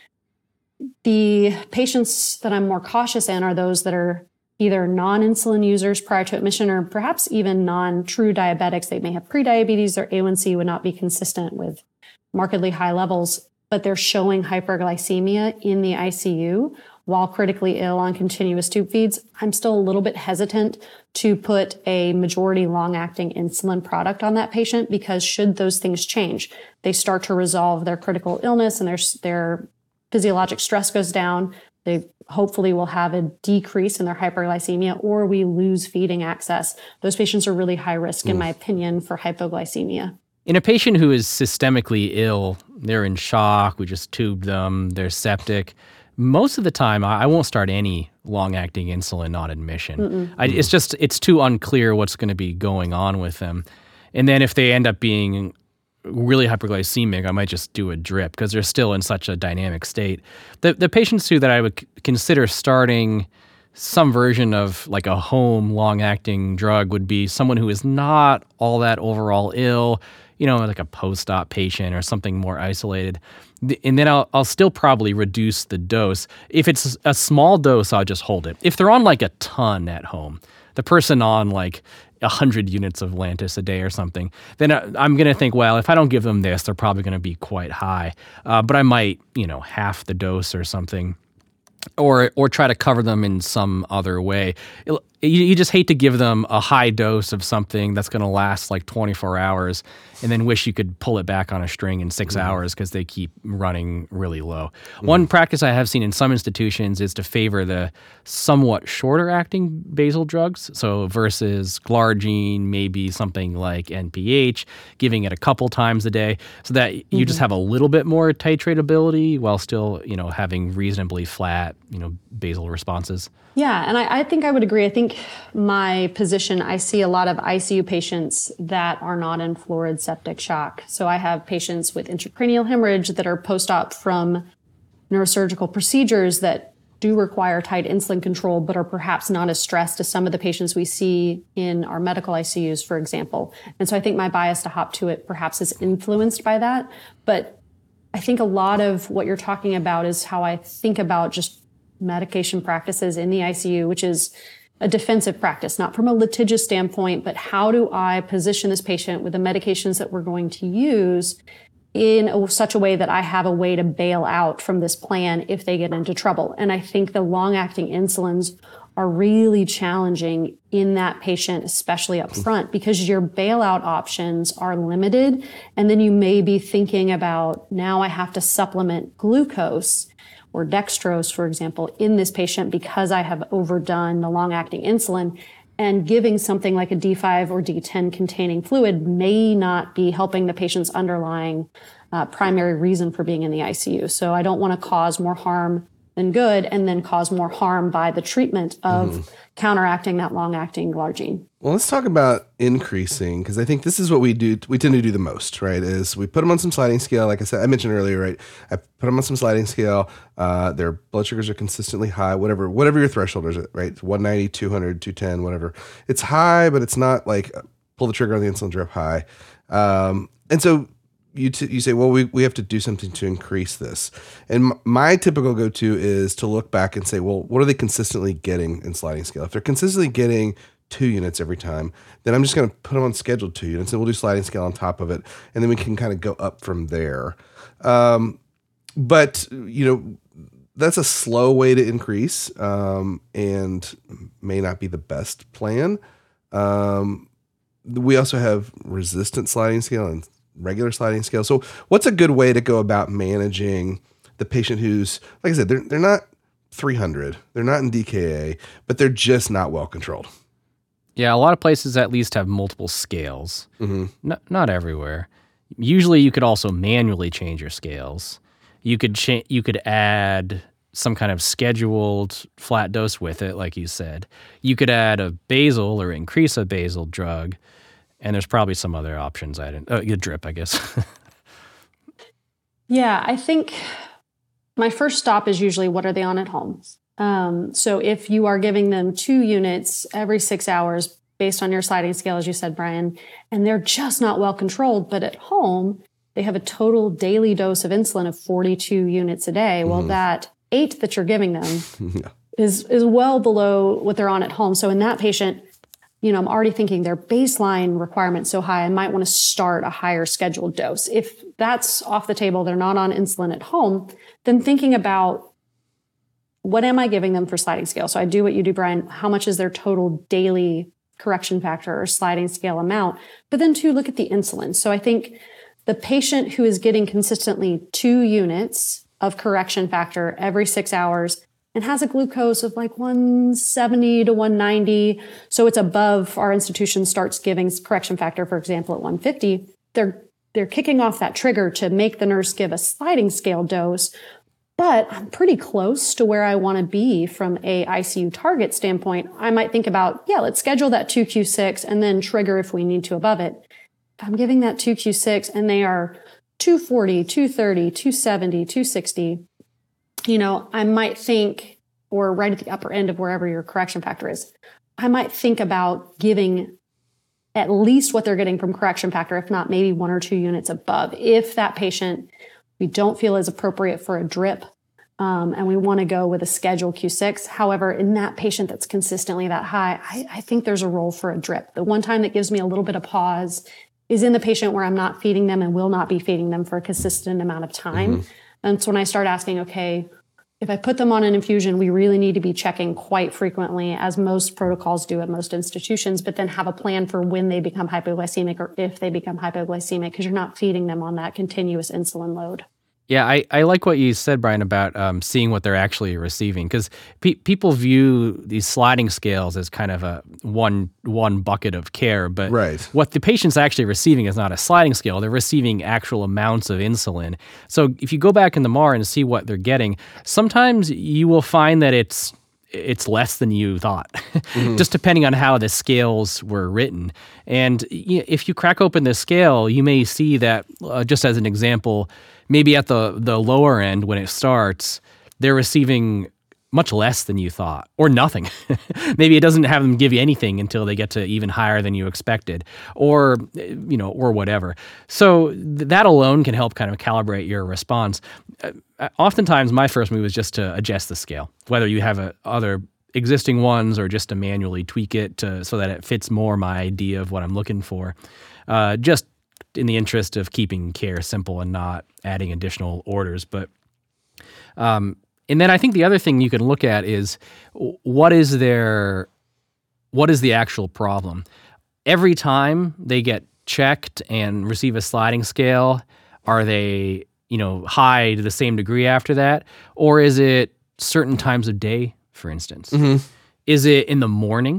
The patients that I'm more cautious in are those that are either non-insulin users prior to admission or perhaps even non-true diabetics. They may have prediabetes, their A one C would not be consistent with markedly high levels, but they're showing hyperglycemia in the I C U while critically ill on continuous tube feeds, I'm still a little bit hesitant to put a majority long-acting insulin product on that patient, because should those things change, they start to resolve their critical illness and their, their physiologic stress goes down, they hopefully will have a decrease in their hyperglycemia, or we lose feeding access. Those patients are really high risk, in my opinion, for hypoglycemia. In a patient who is systemically ill, they're in shock, we just tubed them, they're septic, most of the time I won't start any long-acting insulin on admission. I, it's just, it's too unclear what's going to be going on with them. And then if they end up being really hyperglycemic, I might just do a drip because they're still in such a dynamic state. The the patients too that I would c- consider starting some version of like a home long-acting drug would be someone who is not all that overall ill, you know, like a post-op patient or something more isolated. And then I'll I'll still probably reduce the dose. If it's a small dose, I'll just hold it. If they're on like a ton at home, the person on like one hundred units of Lantus a day or something, then I'm going to think, well, if I don't give them this, they're probably going to be quite high. Uh, but I might, you know, half the dose or something, or or try to cover them in some other way. It, you, you just hate to give them a high dose of something that's going to last like twenty-four hours and then wish you could pull it back on a string in six mm-hmm. hours because they keep running really low. Mm-hmm. One practice I have seen in some institutions is to favor the somewhat shorter acting basal drugs. So versus glargine, maybe something like N P H, giving it a couple times a day so that you mm-hmm. just have a little bit more titratability while still, you know, having reasonably flat, you know, basal responses. Yeah, and I, I think I would agree. I think my position, I see a lot of I C U patients that are not in florid septic shock. So I have patients with intracranial hemorrhage that are post-op from neurosurgical procedures that do require tight insulin control, but are perhaps not as stressed as some of the patients we see in our medical I C Us, for example. And so I think my bias to hop to it perhaps is influenced by that. But I think a lot of what you're talking about is how I think about just medication practices in the I C U, which is a defensive practice, not from a litigious standpoint, but how do I position this patient with the medications that we're going to use in a, such a way that I have a way to bail out from this plan if they get into trouble. And I think the long-acting insulins are really challenging in that patient, especially up front, because your bailout options are limited. And then you may be thinking about, now I have to supplement glucose or dextrose, for example, in this patient because I have overdone the long-acting insulin, and giving something like a D five or D ten containing fluid may not be helping the patient's underlying uh, primary reason for being in the I C U. So I don't want to cause more harm than good and then cause more harm by the treatment of mm-hmm. counteracting that long-acting glargine. Well, let's talk about increasing, because I think this is what we do. We tend to do the most, right? Is we put them on some sliding scale. Like I said, I mentioned earlier, right? I put them on some sliding scale. Uh, their blood sugars are consistently high, whatever, whatever your threshold is, right? one ninety, two hundred, two ten, whatever. It's high, but it's not like pull the trigger on the insulin drip high. Um, and so you t- you say, well, we, we have to do something to increase this. And m- my typical go-to is to look back and say, well, what are they consistently getting in sliding scale? If they're consistently getting two units every time, then I'm just going to put them on scheduled two units, and we'll do sliding scale on top of it, and then we can kind of go up from there. Um, but, you know, that's a slow way to increase um, and may not be the best plan. Um, we also have resistant sliding scale and regular sliding scale. So what's a good way to go about managing the patient who's, like I said, they're they're not three hundred, they're not in D K A, but they're just not well controlled? Yeah, a lot of places at least have multiple scales. Mm-hmm. Not, not everywhere. Usually you could also manually change your scales. You could cha- you could add some kind of scheduled flat dose with it, like you said. You could add a basal or increase a basal drug. And there's probably some other options. I didn't. Oh, a drip, I guess. Yeah, I think my first stop is usually what are they on at home. Um, so if you are giving them two units every six hours based on your sliding scale, as you said, Brian, and they're just not well controlled, but at home they have a total daily dose of insulin of forty-two units a day. Mm-hmm. Well, that eight that you're giving them yeah. is is well below what they're on at home. So in that patient, you know, I'm already thinking their baseline requirement's so high, I might want to start a higher scheduled dose. If that's off the table, they're not on insulin at home, then thinking about what am I giving them for sliding scale? So I do what you do, Brian. How much is their total daily correction factor or sliding scale amount? But then to look at the insulin. So I think the patient who is getting consistently two units of correction factor every six hours and has a glucose of like one seventy to one ninety, so it's above, our institution starts giving correction factor, for example, at one fifty, they're they're kicking off that trigger to make the nurse give a sliding scale dose. But I'm pretty close to where I want to be from a I C U target standpoint. I might think about, yeah, let's schedule that two Q six and then trigger if we need to above it. If I'm giving that two Q six and they are two forty, two thirty, two seventy, two sixty, you know, I might think, or right at the upper end of wherever your correction factor is, I might think about giving at least what they're getting from correction factor, if not maybe one or two units above. If that patient we don't feel is appropriate for a drip, um, and we want to go with a schedule Q six. However, in that patient that's consistently that high, I, I think there's a role for a drip. The one time that gives me a little bit of pause is in the patient where I'm not feeding them and will not be feeding them for a consistent amount of time. Mm-hmm. And so when I start asking, okay, if I put them on an infusion, we really need to be checking quite frequently, as most protocols do at most institutions, but then have a plan for when they become hypoglycemic or if they become hypoglycemic, because you're not feeding them on that continuous insulin load. Yeah, I, I like what you said, Brian, about um, seeing what they're actually receiving, because pe- people view these sliding scales as kind of a one one bucket of care, but right. what the patient's actually receiving is not a sliding scale. They're receiving actual amounts of insulin. So if you go back in the M A R and see what they're getting, sometimes you will find that it's it's less than you thought, mm-hmm. just depending on how the scales were written. And if you crack open the scale, you may see that, uh, just as an example, maybe at the, the lower end when it starts, they're receiving much less than you thought, or nothing. Maybe it doesn't have them give you anything until they get to even higher than you expected, or, you know, or whatever. So th- that alone can help kind of calibrate your response. Uh, oftentimes, my first move is just to adjust the scale, whether you have a, other existing ones or just to manually tweak it to so that it fits more my idea of what I'm looking for. Uh, just in the interest of keeping care simple and not adding additional orders. But, um, and then I think the other thing you can look at is what is their, what is the actual problem? Every time they get checked and receive a sliding scale, are they, you know, high to the same degree after that? Or is it certain times of day, for instance? Mm-hmm. Is it in the morning?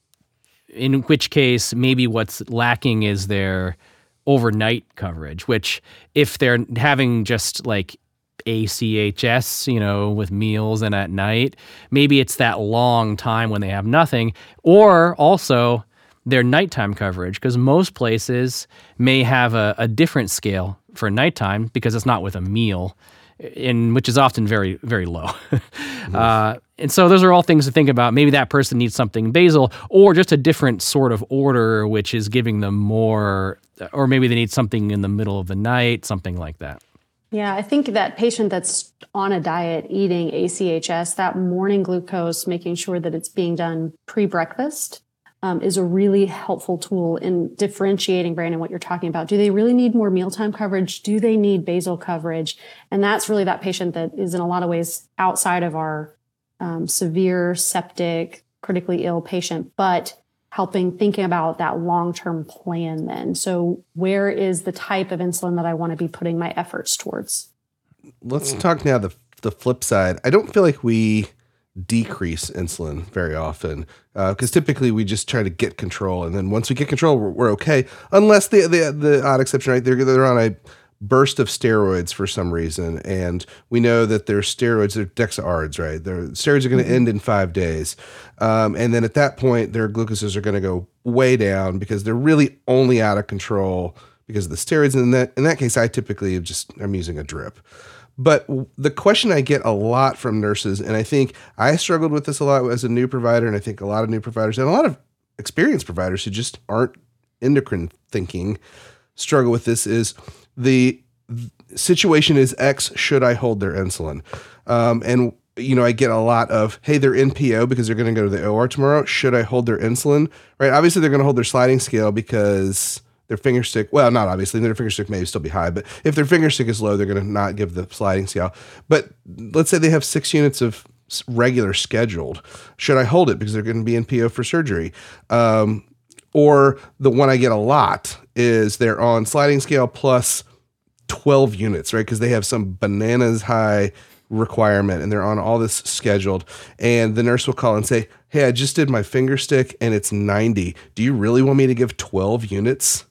In which case, maybe what's lacking is their overnight coverage, which if they're having just like A C H S, you know, with meals and at night, maybe it's that long time when they have nothing, or also their nighttime coverage, because most places may have a, a different scale for nighttime because it's not with a meal, in which is often very, very low. mm-hmm. uh, and so those are all things to think about. Maybe that person needs something basal, or just a different sort of order, which is giving them more, or maybe they need something in the middle of the night, something like that. Yeah, I think that patient that's on a diet eating A C H S, that morning glucose, making sure that it's being done pre-breakfast, um, is a really helpful tool in differentiating, Brandon, what you're talking about. Do they really need more mealtime coverage? Do they need basal coverage? And that's really that patient that is in a lot of ways outside of our um, severe septic, critically ill patient, but helping thinking about that long-term plan then. So where is the type of insulin that I want to be putting my efforts towards? Let's talk now the the flip side. I don't feel like we decrease insulin very often because uh, typically we just try to get control, and then once we get control, we're, we're okay. Unless the, the the odd exception, right? They're they're on a burst of steroids for some reason, and we know that their steroids, they're DexARDs, right? Their steroids are going to mm-hmm. end in five days, um, and then at that point, their glucoses are going to go way down because they're really only out of control because of the steroids. And in that in that case, I typically just I'm using a drip. But the question I get a lot from nurses, and I think I struggled with this a lot as a new provider, and I think a lot of new providers and a lot of experienced providers who just aren't endocrine thinking struggle with this, is the situation is X, should I hold their insulin? Um, and, you know, I get a lot of, hey, they're in P O because they're going to go to the O R tomorrow. Should I hold their insulin? Right? Obviously, they're going to hold their sliding scale because their finger stick, well, not obviously, their finger stick may still be high, but if their finger stick is low, they're going to not give the sliding scale. But let's say they have six units of regular scheduled. Should I hold it because they're going to be in P O for surgery? Um, or the one I get a lot is they're on sliding scale plus twelve units, right? Because they have some bananas high requirement and they're on all this scheduled. And the nurse will call and say, hey, I just did my finger stick and it's ninety. Do you really want me to give twelve units?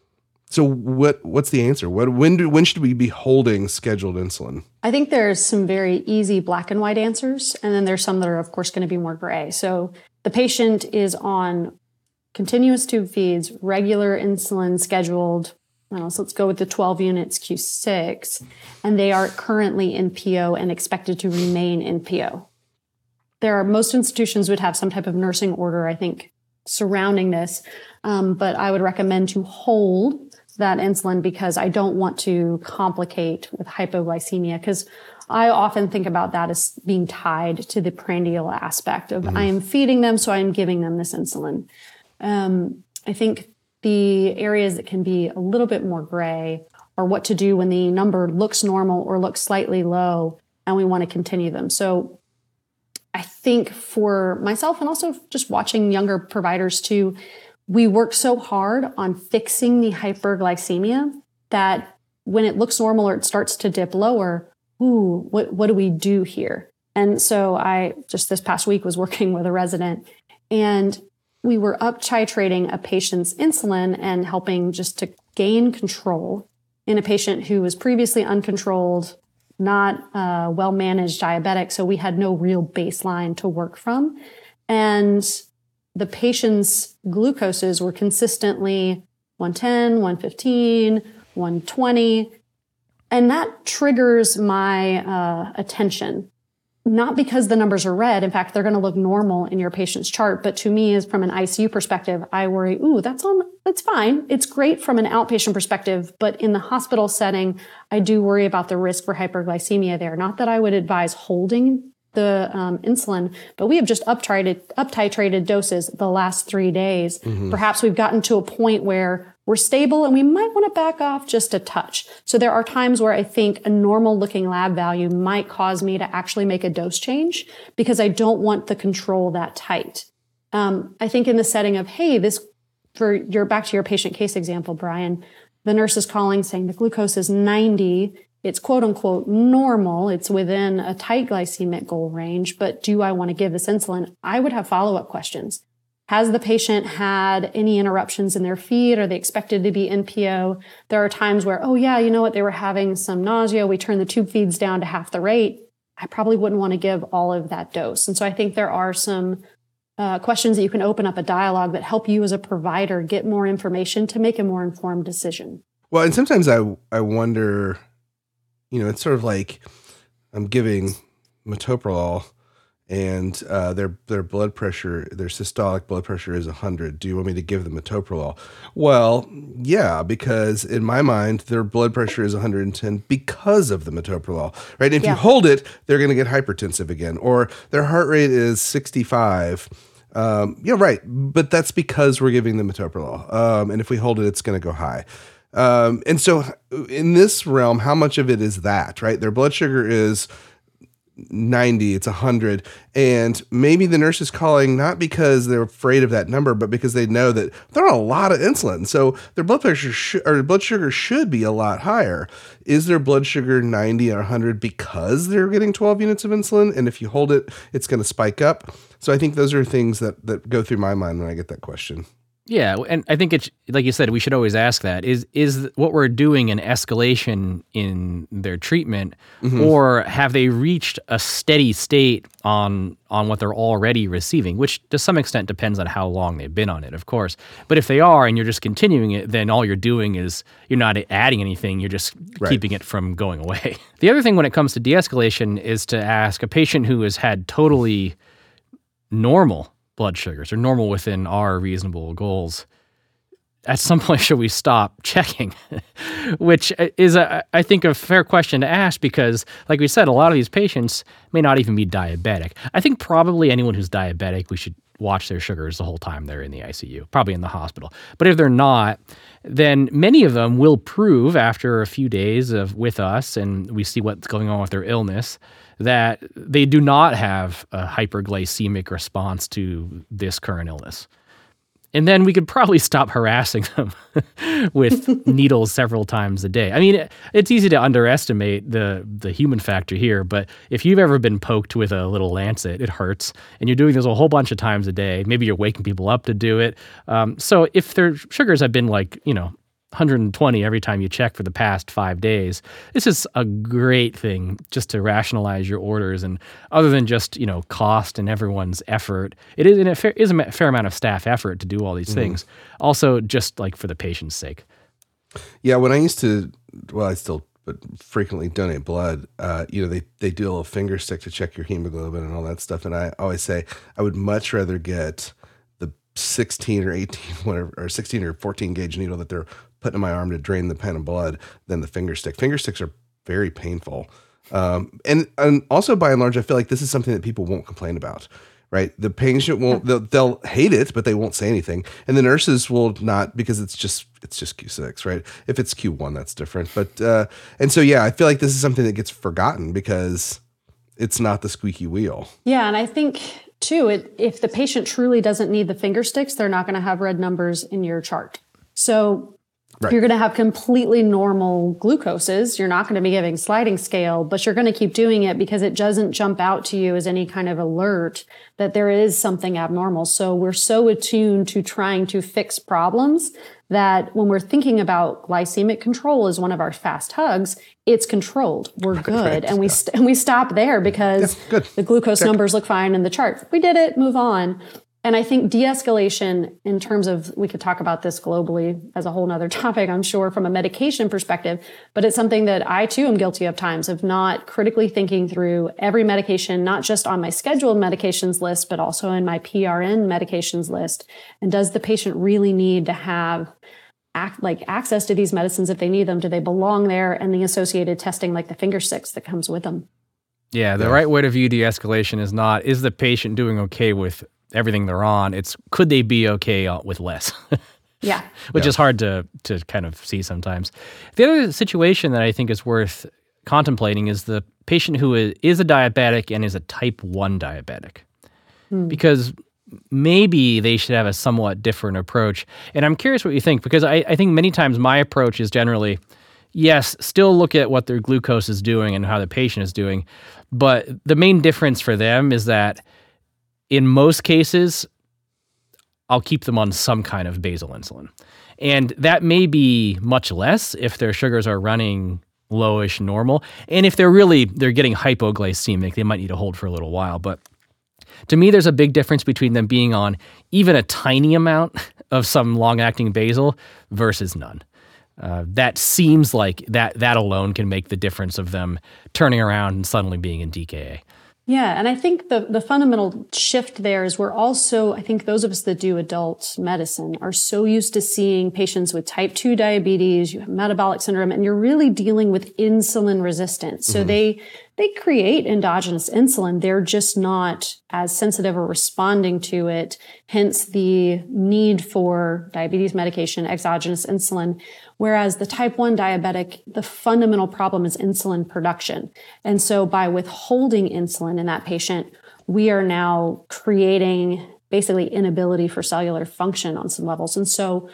So what what's the answer? What when do when should we be holding scheduled insulin? I think there's some very easy black and white answers, and then there's some that are, of course, going to be more gray. So the patient is on continuous tube feeds, regular insulin scheduled. I don't know, so let's go with the twelve units Q six, and they are currently in P O and expected to remain in P O. There are most institutions would have some type of nursing order, I think, surrounding this, um, but I would recommend to hold that insulin because I don't want to complicate with hypoglycemia, because I often think about that as being tied to the prandial aspect of mm-hmm. I am feeding them, so I am giving them this insulin. Um, I think the areas that can be a little bit more gray are what to do when the number looks normal or looks slightly low and we want to continue them. So I think for myself and also just watching younger providers too, we work so hard on fixing the hyperglycemia that when it looks normal or it starts to dip lower, ooh, what, what do we do here? And so I just this past week was working with a resident, and we were up titrating a patient's insulin and helping just to gain control in a patient who was previously uncontrolled, not uh, well-managed diabetic. So we had no real baseline to work from. And the patient's glucoses were consistently one ten, one fifteen, one twenty. And that triggers my uh, attention, not because the numbers are red. In fact, they're going to look normal in your patient's chart. But to me, as from an I C U perspective, I worry, ooh, that's on, that's fine. It's great from an outpatient perspective. But in the hospital setting, I do worry about the risk for hyperglycemia there. Not that I would advise holding the um, insulin, but we have just up titrated, up titrated doses the last three days. Mm-hmm. Perhaps we've gotten to a point where we're stable and we might want to back off just a touch. So there are times where I think a normal looking lab value might cause me to actually make a dose change because I don't want the control that tight. Um, I think in the setting of, hey, this, for your back to your patient case example, Brian, the nurse is calling saying the glucose is ninety. It's quote unquote normal. It's within a tight glycemic goal range, but do I want to give this insulin? I would have follow-up questions. Has the patient had any interruptions in their feed? Are they expected to be in P O? There are times where, oh yeah, you know what? They were having some nausea. We turned the tube feeds down to half the rate. I probably wouldn't want to give all of that dose. And so I think there are some uh, questions that you can open up a dialogue that help you as a provider get more information to make a more informed decision. Well, and sometimes I, I wonder, you know, it's sort of like I'm giving metoprolol and uh, their their blood pressure, their systolic blood pressure is one hundred. Do you want me to give them metoprolol? Well, yeah, because in my mind, their blood pressure is one hundred ten because of the metoprolol, right? And if yeah. you hold it, they're going to get hypertensive again. Or their heart rate is sixty-five. Um, yeah, right. But that's because we're giving them metoprolol. Um, and if we hold it, it's going to go high. Um, and so in this realm, how much of it is that, right? Their blood sugar is ninety, it's one hundred. And maybe the nurse is calling not because they're afraid of that number, but because they know that they're on a lot of insulin. So their blood pressure sh- or blood sugar should be a lot higher. Is their blood sugar ninety or one hundred because they're getting twelve units of insulin? And if you hold it, it's going to spike up. So I think those are things that, that go through my mind when I get that question. Yeah, and I think it's like you said, we should always ask that. Is is what we're doing an escalation in their treatment, mm-hmm. or have they reached a steady state on on what they're already receiving, which to some extent depends on how long they've been on it, of course. But if they are and you're just continuing it, then all you're doing is you're not adding anything, you're just right. keeping it from going away. The other thing when it comes to de-escalation is to ask a patient who has had totally normal blood sugars or normal within our reasonable goals, at some point should we stop checking? Which is, a, I think, a fair question to ask because, like we said, a lot of these patients may not even be diabetic. I think probably anyone who's diabetic, we should watch their sugars the whole time they're in the I C U, probably in the hospital. But if they're not, then many of them will prove after a few days of with us and we see what's going on with their illness that they do not have a hyperglycemic response to this current illness. And then we could probably stop harassing them with needles several times a day. I mean, it's easy to underestimate the the human factor here, but if you've ever been poked with a little lancet, it hurts. And you're doing this a whole bunch of times a day. Maybe you're waking people up to do it. Um, so if their sugars have been like, you know, one hundred twenty every time you check for the past five days, this is a great thing just to rationalize your orders. And other than just, you know, cost and everyone's effort, it is, a fair, is a fair amount of staff effort to do all these mm-hmm. things. Also, just like for the patient's sake. Yeah, when I used to, well, I still but frequently donate blood, uh, you know, they, they do a little finger stick to check your hemoglobin and all that stuff. And I always say I would much rather get the sixteen or eighteen, whatever, or sixteen or fourteen gauge needle that they're putting in my arm to drain the pen of blood than the finger stick. Finger sticks are very painful. Um, and, and also by and large, I feel like this is something that people won't complain about, right? The patient won't, they'll, they'll hate it, but they won't say anything. And the nurses will not, because it's just, it's just Q six, right? If it's Q one, that's different. But, uh, and so, yeah, I feel like this is something that gets forgotten because it's not the squeaky wheel. Yeah. And I think too, it, if the patient truly doesn't need the finger sticks, they're not going to have red numbers in your chart. So right. You're going to have completely normal glucoses. You're not going to be giving sliding scale, but you're going to keep doing it because it doesn't jump out to you as any kind of alert that there is something abnormal. So we're so attuned to trying to fix problems that when we're thinking about glycemic control as one of our fast hugs, it's controlled. We're good. Right. And we st- and we stop there because yeah, the glucose Check. numbers look fine in the chart. We did it, move on. And I think de-escalation in terms of, we could talk about this globally as a whole nother topic, I'm sure, from a medication perspective, but it's something that I too am guilty of times of not critically thinking through every medication, not just on my scheduled medications list, but also in my P R N medications list. And does the patient really need to have act, like access to these medicines if they need them? Do they belong there? And the associated testing like the finger sticks that comes with them. Yeah, the yeah. right way to view de-escalation is not, is the patient doing okay with everything they're on? It's, could they be okay with less? Yeah. Which yeah. is hard to to kind of see sometimes. The other situation that I think is worth contemplating is the patient who is, is a diabetic and is a type one diabetic. Hmm. Because maybe they should have a somewhat different approach. And I'm curious what you think, because I, I think many times my approach is generally, yes, still look at what their glucose is doing and how the patient is doing. But the main difference for them is that in most cases, I'll keep them on some kind of basal insulin. And that may be much less if their sugars are running lowish normal. And if they're really, they're getting hypoglycemic, they might need to hold for a little while. But to me, there's a big difference between them being on even a tiny amount of some long-acting basal versus none. Uh, that seems like that that alone can make the difference of them turning around and suddenly being in D K A. Yeah, and I think the, the fundamental shift there is we're also, I think those of us that do adult medicine are so used to seeing patients with type two diabetes, you have metabolic syndrome, and you're really dealing with insulin resistance. So mm-hmm. they they create endogenous insulin. They're just not as sensitive or responding to it, hence the need for diabetes medication, exogenous insulin. Whereas the type one diabetic, the fundamental problem is insulin production. And so by withholding insulin in that patient, we are now creating basically inability for cellular function on some levels. And so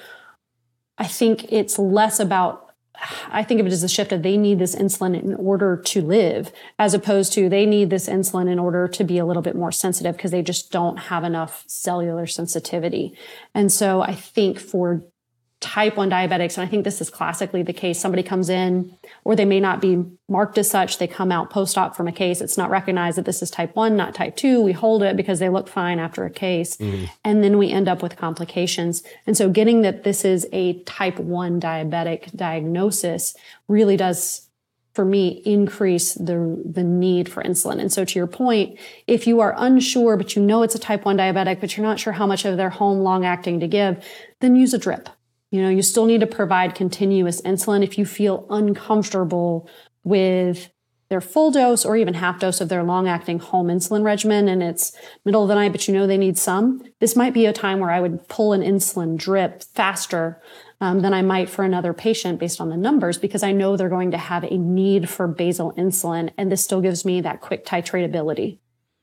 I think it's less about, I think of it as a shift of they need this insulin in order to live, as opposed to they need this insulin in order to be a little bit more sensitive because they just don't have enough cellular sensitivity. And so I think for type one diabetics, and I think this is classically the case, somebody comes in, or they may not be marked as such, they come out post-op from a case, it's not recognized that this is type one, not type two, we hold it because they look fine after a case, mm-hmm. and then we end up with complications. And so getting that this is a type one diabetic diagnosis really does, for me, increase the the need for insulin. And so to your point, if you are unsure, but you know it's a type one diabetic, but you're not sure how much of their home long-acting to give, then use a drip. You know, you still need to provide continuous insulin if you feel uncomfortable with their full dose or even half dose of their long-acting home insulin regimen and it's middle of the night, but you know they need some, this might be a time where I would pull an insulin drip faster um, than I might for another patient based on the numbers, because I know they're going to have a need for basal insulin, and this still gives me that quick titratability.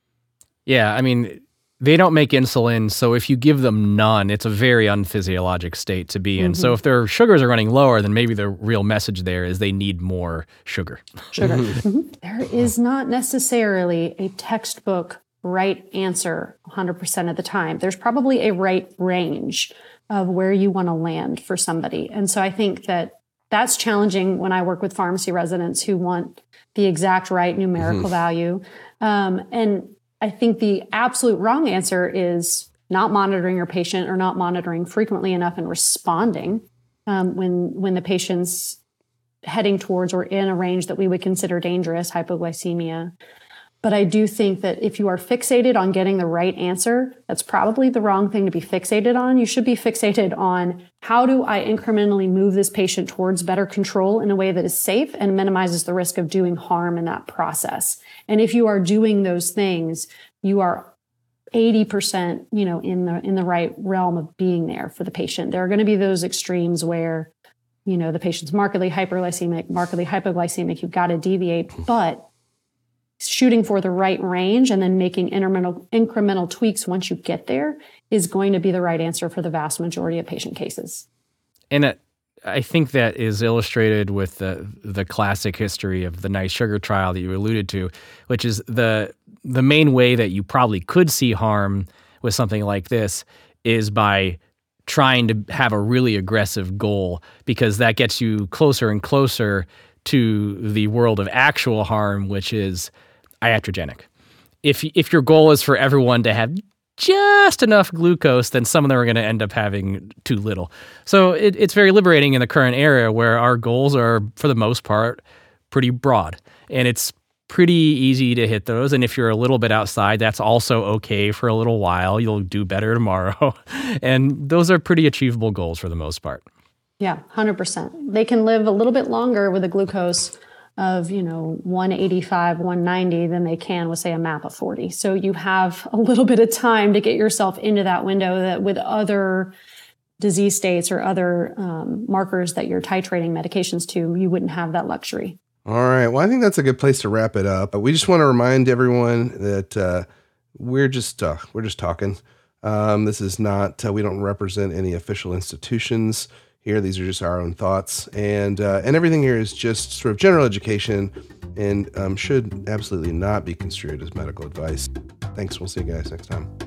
Yeah, I mean, they don't make insulin, so if you give them none, it's a very unphysiologic state to be in. Mm-hmm. So if their sugars are running lower, then maybe the real message there is they need more sugar. Sugar. Mm-hmm. There is not necessarily a textbook right answer one hundred percent of the time. There's probably a right range of where you want to land for somebody. And so I think that that's challenging when I work with pharmacy residents who want the exact right numerical mm-hmm. value. Um, and I think the absolute wrong answer is not monitoring your patient or not monitoring frequently enough and responding um, when when the patient's heading towards or in a range that we would consider dangerous, hypoglycemia. But I do think that if you are fixated on getting the right answer, that's probably the wrong thing to be fixated on. You should be fixated on how do I incrementally move this patient towards better control in a way that is safe and minimizes the risk of doing harm in that process. And if you are doing those things, you are eighty percent, you know, in the in the right realm of being there for the patient. There are going to be those extremes where, you know, the patient's markedly hyperglycemic, markedly hypoglycemic, you've got to deviate, but shooting for the right range and then making incremental, incremental tweaks once you get there is going to be the right answer for the vast majority of patient cases. And it, I think that is illustrated with the the classic history of the Nice Sugar trial that you alluded to, which is the the main way that you probably could see harm with something like this is by trying to have a really aggressive goal, because that gets you closer and closer to the world of actual harm, which is iatrogenic. If if your goal is for everyone to have just enough glucose, then some of them are going to end up having too little. So it, it's very liberating in the current era where our goals are, for the most part, pretty broad. And it's pretty easy to hit those. And if you're a little bit outside, that's also okay for a little while. You'll do better tomorrow. And those are pretty achievable goals for the most part. Yeah, one hundred percent. They can live a little bit longer with a glucose of, you know, one eighty-five, one ninety than they can with, say, a MAPA forty. So you have a little bit of time to get yourself into that window that with other disease states or other um, markers that you're titrating medications to, you wouldn't have that luxury. All right. Well, I think that's a good place to wrap it up. We just want to remind everyone that uh, we're just uh, we're just talking. Um, this is not, uh, we don't represent any official institutions here. These are just our own thoughts, and uh, and everything here is just sort of general education, and um, should absolutely not be construed as medical advice. Thanks. We'll see you guys next time.